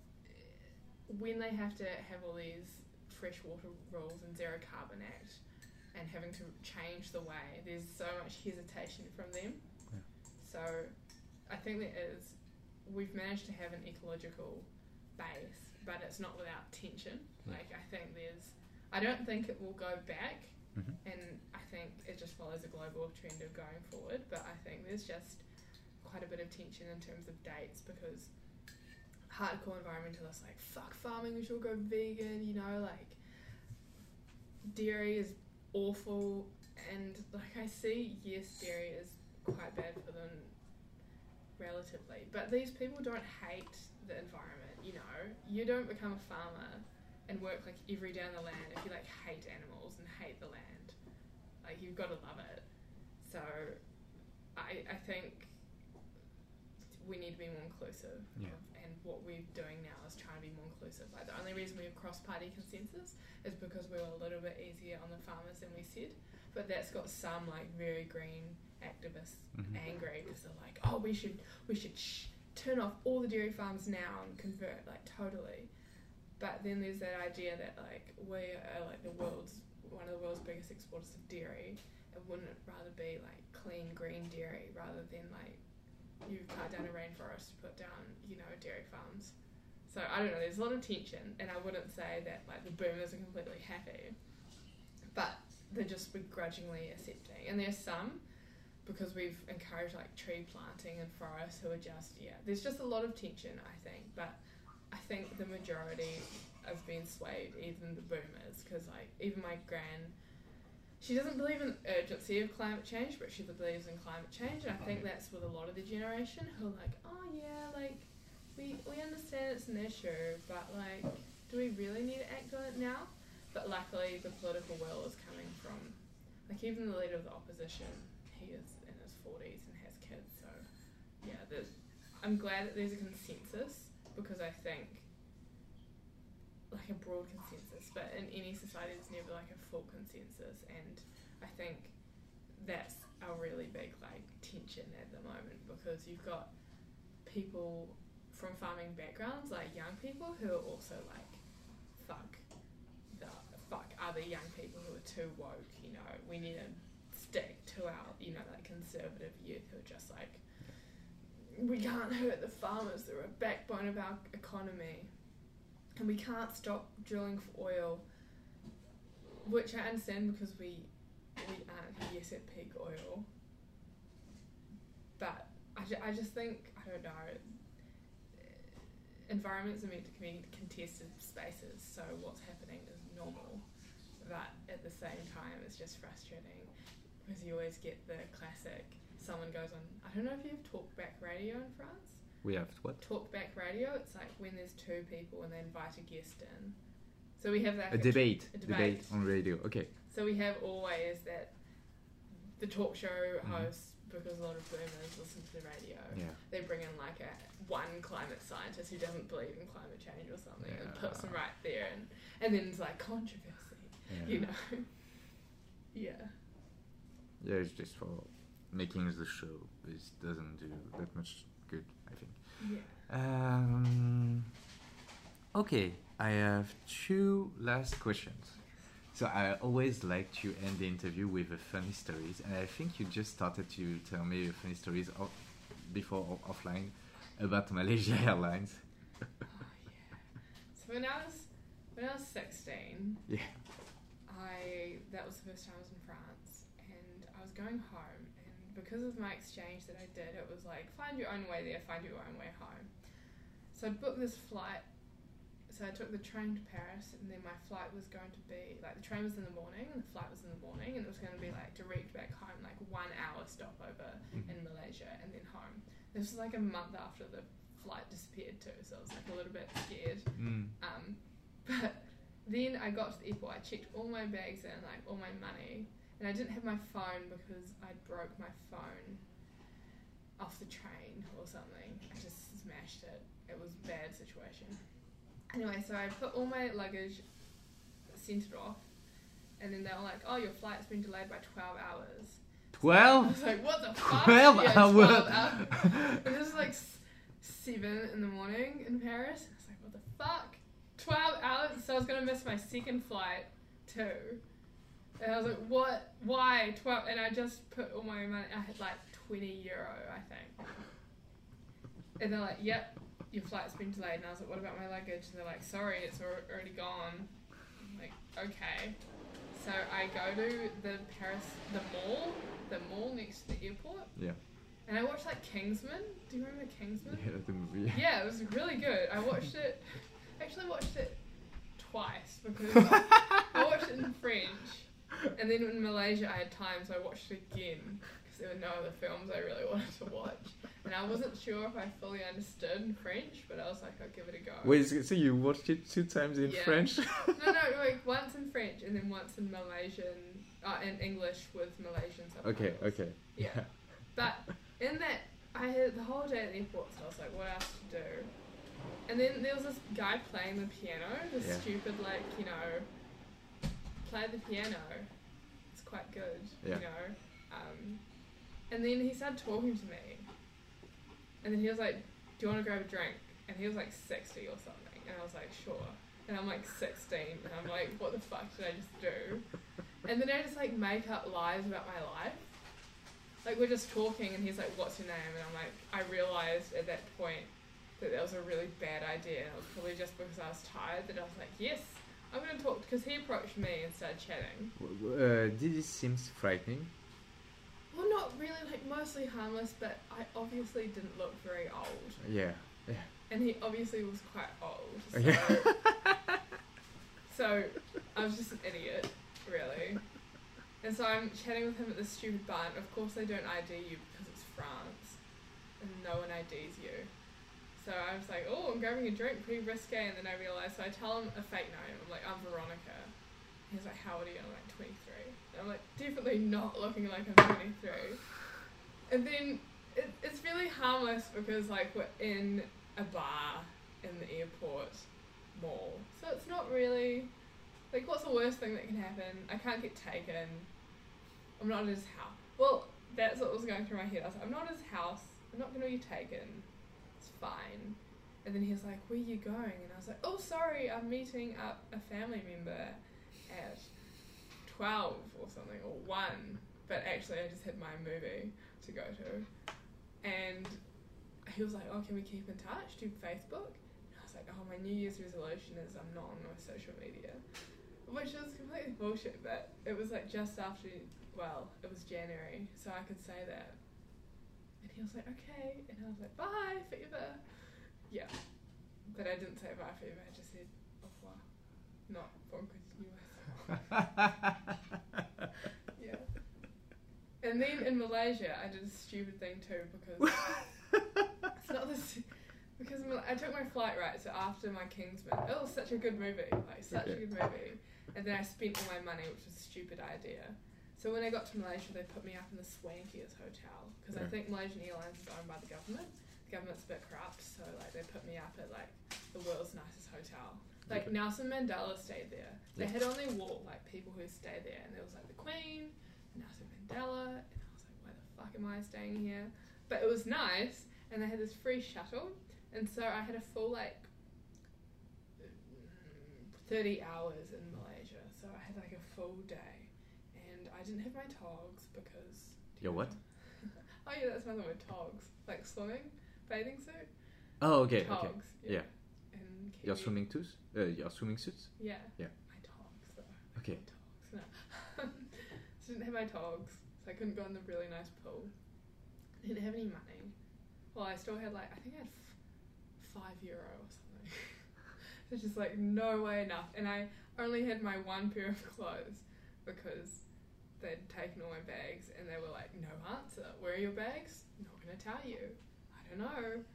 when they have to have all these freshwater rules and Zero Carbon Act and having to change the way, there's so much hesitation from them. Yeah. So I think there is, we've managed to have an ecological base, but it's not without tension. Yeah. Like I think there's, I don't think it will go back, mm-hmm. and I think it just follows a global trend of going forward, but I think there's just quite a bit of tension in terms of dates, because hardcore environmentalists like, fuck farming, we should all go vegan, you know, like dairy is awful, and like I see, yes, dairy is quite bad for them relatively, but these people don't hate the environment, you know. You don't become a farmer and work like every day on the land if you like hate animals and hate the land. Like you've got to love it. So I I think we need to be more inclusive, yeah. And what we're doing now is trying to be more inclusive. Like the only reason we have cross-party consensus is because we were a little bit easier on the farmers than we said, but that's got some like very green activists mm-hmm. angry because they're like, oh, we should we should sh- turn off all the dairy farms now and convert, like totally. But then there's that idea that like we are like the world's one of the world's biggest exporters of dairy, and wouldn't it rather be like clean green dairy rather than like you cut down a rainforest to put down, you know, dairy farms? So I don't know, there's a lot of tension, and I wouldn't say that like the boomers are completely happy, but they're just begrudgingly accepting. And there's some, because we've encouraged like tree planting and forests, who are just, yeah, there's just a lot of tension, I think, but I think the majority have been swayed, even the boomers, because like even my gran, she doesn't believe in the urgency of climate change, but she believes in climate change, and I think that's with a lot of the generation who are like, oh yeah, like we we understand it's an issue, but like, do we really need to act on it now? But luckily the political will is coming from, like even the leader of the opposition, he is in his forties and has kids, so yeah, there's, I'm glad that there's a consensus, because I think like a broad consensus, but in any society there's never like a full consensus, and I think that's a really big like tension at the moment, because you've got people from farming backgrounds, like young people, who are also like fuck the fuck other young people who are too woke, you know, we need to stick to our, you know, like conservative youth who are just like, we can't hurt the farmers, they're a backbone of our economy, and we can't stop drilling for oil, which I understand because we we aren't yes at peak oil, but I, ju- I just think, I don't know, environments are meant to be contested spaces, so what's happening is normal, but at the same time it's just frustrating, because you always get the classic, someone goes on, I don't know if you have talkback radio in France? We have what? Talkback radio. It's like when there's two people and they invite a guest in. So we have that. A debate. A debate. Debate on radio. Okay. So we have always that the talk show host, mm-hmm. because a lot of boomers listen to the radio. Yeah. They bring in like a one climate scientist who doesn't believe in climate change or something, yeah. and puts them right there, and and then it's like controversy. Yeah. You know. Yeah. Yeah, it's just for making the show. It doesn't do that much good, I think. Yeah. Um, Okay, I have two last questions. So I always like to end the interview with a funny stories, and I think you just started to tell me funny stories off, before o- offline about Malaysia Airlines. Oh yeah. So when I was when I was sixteen, Yeah. I that was the first time I was in France, and I was going home, and because of my exchange that I did, it was like find your own way there, find your own way home. So I'd booked this flight. So I took the train to Paris, and then my flight was going to be like the train was in the morning, and the flight was in the morning, and it was going to be like direct back home, like one hour stopover Mhm. in Malaysia, and then home. This was like a month after the flight disappeared too, so I was like a little bit scared. Mm. Um, but then I got to the airport, I checked all my bags and like all my money, and I didn't have my phone because I broke my phone off the train or something. I just smashed it. It was a bad situation. Anyway, so I put all my luggage, sent it off, and then they were like, oh, your flight's been delayed by twelve hours. Twelve? I was like, what the fuck? Twelve yeah, hours. twelve hours. And this was like s- seven in the morning in Paris. I was like, what the fuck? Twelve hours. So I was gonna miss my second flight too. And I was like, what? Why twelve? And I just put all my money. I had like twenty euro, I think. And they're like, yep, your flight's been delayed. And I was like, what about my luggage? And they're like, sorry, it's al- already gone. I'm like, okay. So I go to the Paris, the mall, the mall next to the airport, Yeah. and I watched like Kingsman. Do you remember Kingsman? Yeah, the movie. Yeah, it was really good. I watched it, actually watched it twice because I watched it in French, and then in Malaysia I had time, so I watched it again because there were no other films I really wanted to watch. And I wasn't sure if I fully understood in French, but I was like, I'll give it a go. Wait, so so you watched it two times in Yeah. French? No, no, like once in French and then once in Malaysian, uh, in English with Malaysian subtitles. Okay, okay. Yeah. But in that, I had the whole day at the airport, so I was like, what else to do? And then there was this guy playing the piano, this Yeah. stupid, like, you know, play the piano. It's quite good, Yeah. you know. Um, and then he started talking to me. And then he was like, do you want to grab a drink? And he was like sixty or something. And I was like, sure. And I'm like sixteen. And I'm like, what the fuck did I just do? And then I just like make up lies about my life. Like we're just talking and he's like, what's your name? And I'm like, I realised at that point that that was a really bad idea. And it was probably just because I was tired that I was like, yes, I'm going to talk. Because he approached me and started chatting. W- Uh, did it seem frightening? Well, not really, like mostly harmless, but I obviously didn't look very old. Yeah. Yeah. And he obviously was quite old. So, Yeah. so I was just an idiot, really. And so I'm chatting with him at this stupid bar, and of course they don't I D you because it's France, and no one I Ds you. So I was like, oh, I'm grabbing a drink, pretty risque, and then I realised, so I tell him a fake name, I'm like, I'm Veronica. He's like, how old are you? I'm like, twenty-three. And I'm like, definitely not looking like I'm twenty-three. And then it, it's really harmless because like we're in a bar in the airport mall. So it's not really, like what's the worst thing that can happen? I can't get taken. I'm not at his house. Well, that's what was going through my head. I was like, I'm not at his house. I'm not going to be taken. It's fine. And then he was like, where are you going? And I was like, oh, sorry, I'm meeting up a family member at twelve or something, or one. But actually, I just had my movie to go to. And he was like, oh, can we keep in touch? Do Facebook? And I was like, oh, my New Year's resolution is I'm not on my social media. Which was completely bullshit, but it was like just after, well, it was January, so I could say that. And he was like, okay. And I was like, bye, forever. Yeah. But I didn't say bye forever, I just said au revoir. Not bon continuous. Yeah. And then in Malaysia, I did a stupid thing too because it's not this. Because I took my flight right, so after my Kingsman, it was such a good movie, like such Okay. a good movie. And then I spent all my money, which was a stupid idea. So when I got to Malaysia, they put me up in the swankiest hotel because Yeah. I think Malaysian Airlines is owned by the government. The government's a bit corrupt, so like they put me up at like the world's nicest hotel. Like Okay. Nelson Mandela stayed there. They Yeah. had on their wall like people who stayed there, and there was like the Queen, Nelson Mandela, and I was like, why the fuck am I staying here? But it was nice, and they had this free shuttle, and so I had a full like thirty hours in Malaysia, so I had like a full day, and I didn't have my togs because. Your what? Oh yeah, that's another word. Togs, like swimming, bathing suit. Oh, okay, Togs, okay. yeah. Yeah. And Kiwi. Your swimming suits? Uh, your swimming suits? Yeah. Yeah. My togs though. Okay. My togs. No. So I didn't have my togs, so I couldn't go in the really nice pool. I didn't have any money. Well, I still had like I think I had f- five euro or something. So just like no way enough, and I only had my one pair of clothes because they'd taken all my bags, and they were like, no answer. Where are your bags? Not gonna tell you. I don't know.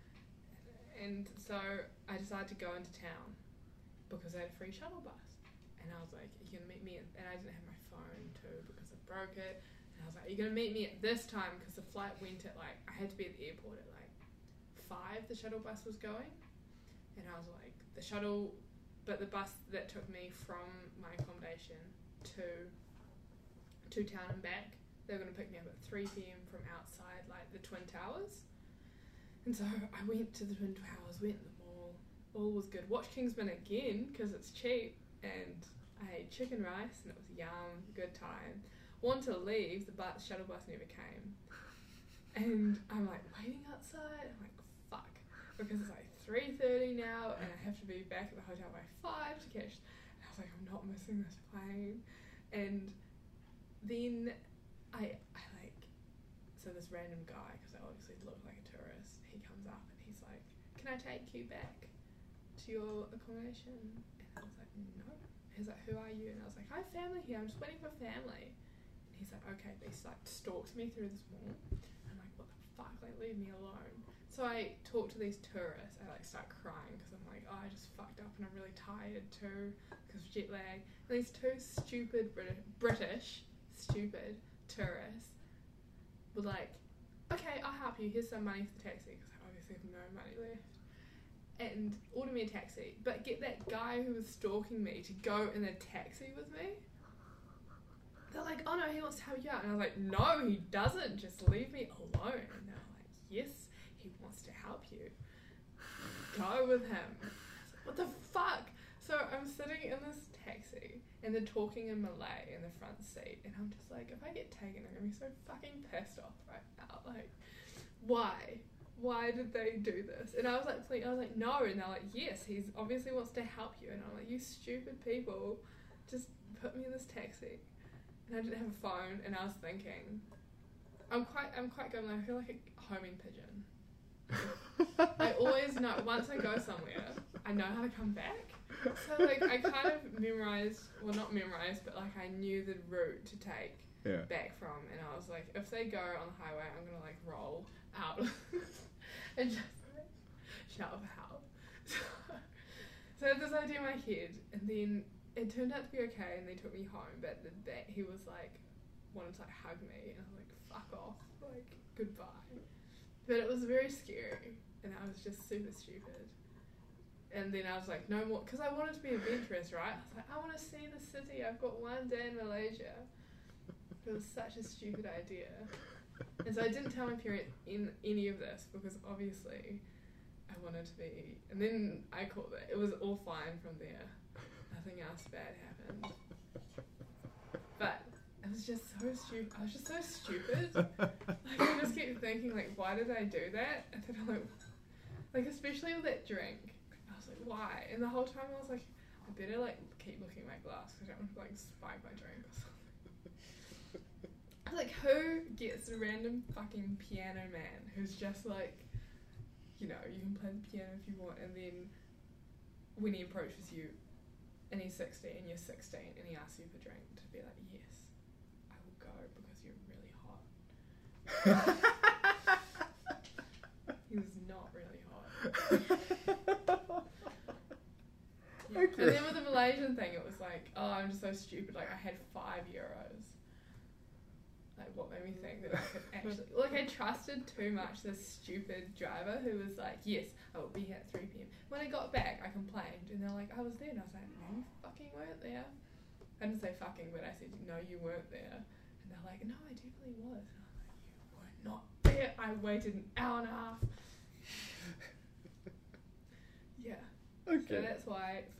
And so I decided to go into town because I had a free shuttle bus. And I was like, are you going to meet me at, and I didn't have my phone too because I broke it. And I was like, are you going to meet me at this time? Because the flight went at like, I had to be at the airport at like five, the shuttle bus was going. And I was like, the shuttle, but the bus that took me from my accommodation to, to town and back, they were going to pick me up at three p.m. from outside like the Twin Towers. And so I went to the Twin Towers, went to the mall, all was good. Watched Kingsman again because it's cheap, and I ate chicken rice and it was yum, good time. Want to leave, the bus, shuttle bus never came. And I'm like waiting outside, I'm like fuck, because it's like three thirty now and I have to be back at the hotel by five to catch, and I was like, I'm not missing this plane. And then I, I like, so this random guy, because I obviously look like a tourist, he comes up and he's like, can I take you back to your accommodation? And I was like, no. He's like, who are you? And I was like, I have family here, I'm just waiting for family. And he's like, okay, but he's like stalks me through this mall. I'm like, what the fuck, like leave me alone. So I talk to these tourists, I like start crying because I'm like, oh, I just fucked up and I'm really tired too because of jet lag. And these two stupid Brit- British, stupid tourists were like, okay, I'll help you, here's some money for the taxi, because I obviously have no money left, and order me a taxi, but get that guy who was stalking me to go in a taxi with me. They're like, oh no, he wants to help you out, and I was like, no, he doesn't, just leave me alone. And they're like, yes, he wants to help you, go with him. I was like, what the fuck? So I'm sitting in this taxi and they're talking in Malay in the front seat, and I'm just like, if I get taken, I'm gonna be so fucking pissed off right now. Like, why? Why did they do this? And I was like, please, I was like, no, and they're like, yes, he obviously wants to help you. And I'm like, you stupid people, just put me in this taxi. And I didn't have a phone, and I was thinking, I'm quite, I'm quite good. I feel like a homing pigeon. I always know, once I go somewhere, I know how to come back. So like I kind of memorized, well not memorized, but like I knew the route to take Yeah. back from, and I was like, if they go on the highway, I'm gonna like roll out and just like shout for help. So, so I had this idea in my head, and then it turned out to be okay, and they took me home. But the, that he was like wanted to like hug me, and I was like, fuck off, like goodbye. But it was very scary, and I was just super stupid. And then I was like, no more, because I wanted to be adventurous, right? I was like, I want to see the city. I've got one day in Malaysia. It was such a stupid idea. And so I didn't tell my parents in any of this because obviously I wanted to be. And then I called it. It was all fine from there. Nothing else bad happened. But it was just so stupid. I was just so stupid. Like I just kept thinking, like, why did I do that? And then I'm like, like especially with that drink. I was like, why? And the whole time I was like, I better like keep looking at my glass because I don't want to like spike my drink or something. I was like, who gets a random fucking piano man who's just like, you know, you can play the piano if you want, and then when he approaches you and he's sixteen and you're sixteen and he asks you for a drink to be like, yes, I will go because you're really hot. He was not really hot. Yeah. Okay. And then with the Malaysian thing, it was like, oh, I'm just so stupid. Like, I had five euros. Like, what made me think that I could actually... Like, I trusted too much this stupid driver who was like, yes, I will be here at three p.m. When I got back, I complained. And they're like, I was there. And I was like, no, you fucking weren't there. I didn't say fucking, but I said, no, you weren't there. And they're like, no, I definitely was. And I was like, you were not there. I waited an hour and a half. Yeah. Okay. So that's why, folks,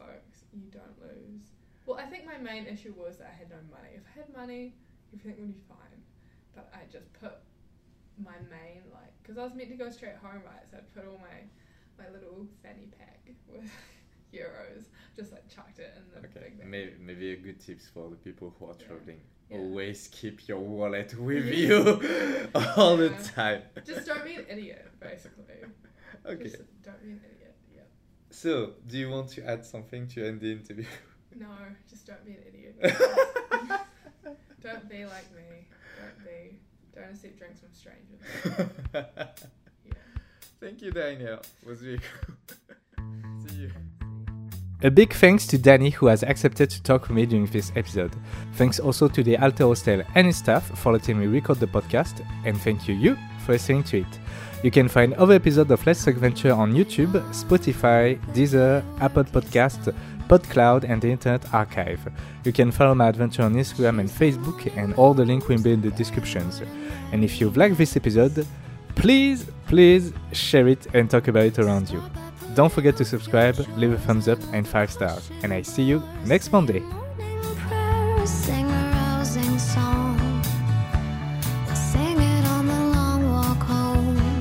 you don't lose. Well, I think my main issue was that I had no money. If I had money, everything would be fine. But I just put my main, like, because I was meant to go straight home, right? So I put all my, my little fanny pack with euros, just like chucked it in the Okay, big bag. maybe, maybe a good tips for the people who are Yeah. traveling. Yeah. Always keep your wallet with Yeah. you all the Yeah. time. Just don't be an idiot, basically. Okay. Just don't be an idiot, yeah. So, do you want to add something to end the interview? No, just don't be an idiot. Don't be like me. Don't be. Don't accept drinks from strangers. Yeah. Thank you, Daniel. It was really cool. See you. A big thanks to Danny who has accepted to talk with me during this episode. Thanks also to the Alter Hostel and its staff for letting me record the podcast, and thank you you for listening to it. You can find other episodes of Let's Talk Venture on YouTube, Spotify, Deezer, Apple Podcasts, PodCloud and the Internet Archive. You can follow my adventure on Instagram and Facebook, and all the links will be in the descriptions. And if you've liked this episode, please, please share it and talk about it around you. Don't forget to subscribe, leave a thumbs up and five stars. And I see you next Monday. Sing a rousing song. Sing it on the long walk home.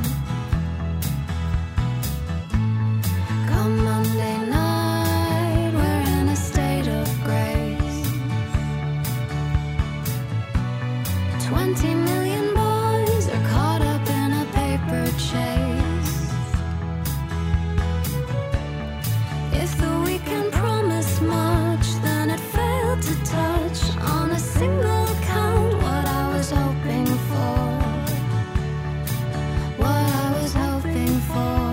Come Monday night, we're in a state of grace. Twenty million boys are caught up in a paper chase. If the weekend promised much, then it failed to touch on a single count what I was hoping for. What I was hoping for.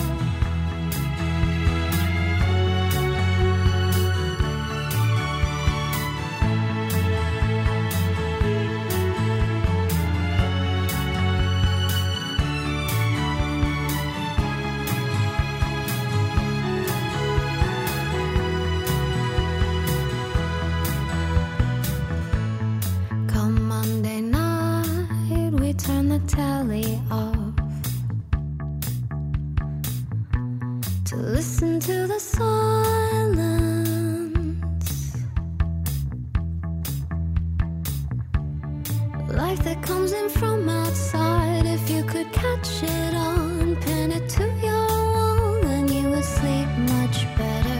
Come Monday night, we turn the telly off to listen to the silence. Life that comes in from outside. If you could catch it on, pin it to your wall, then you would sleep much better.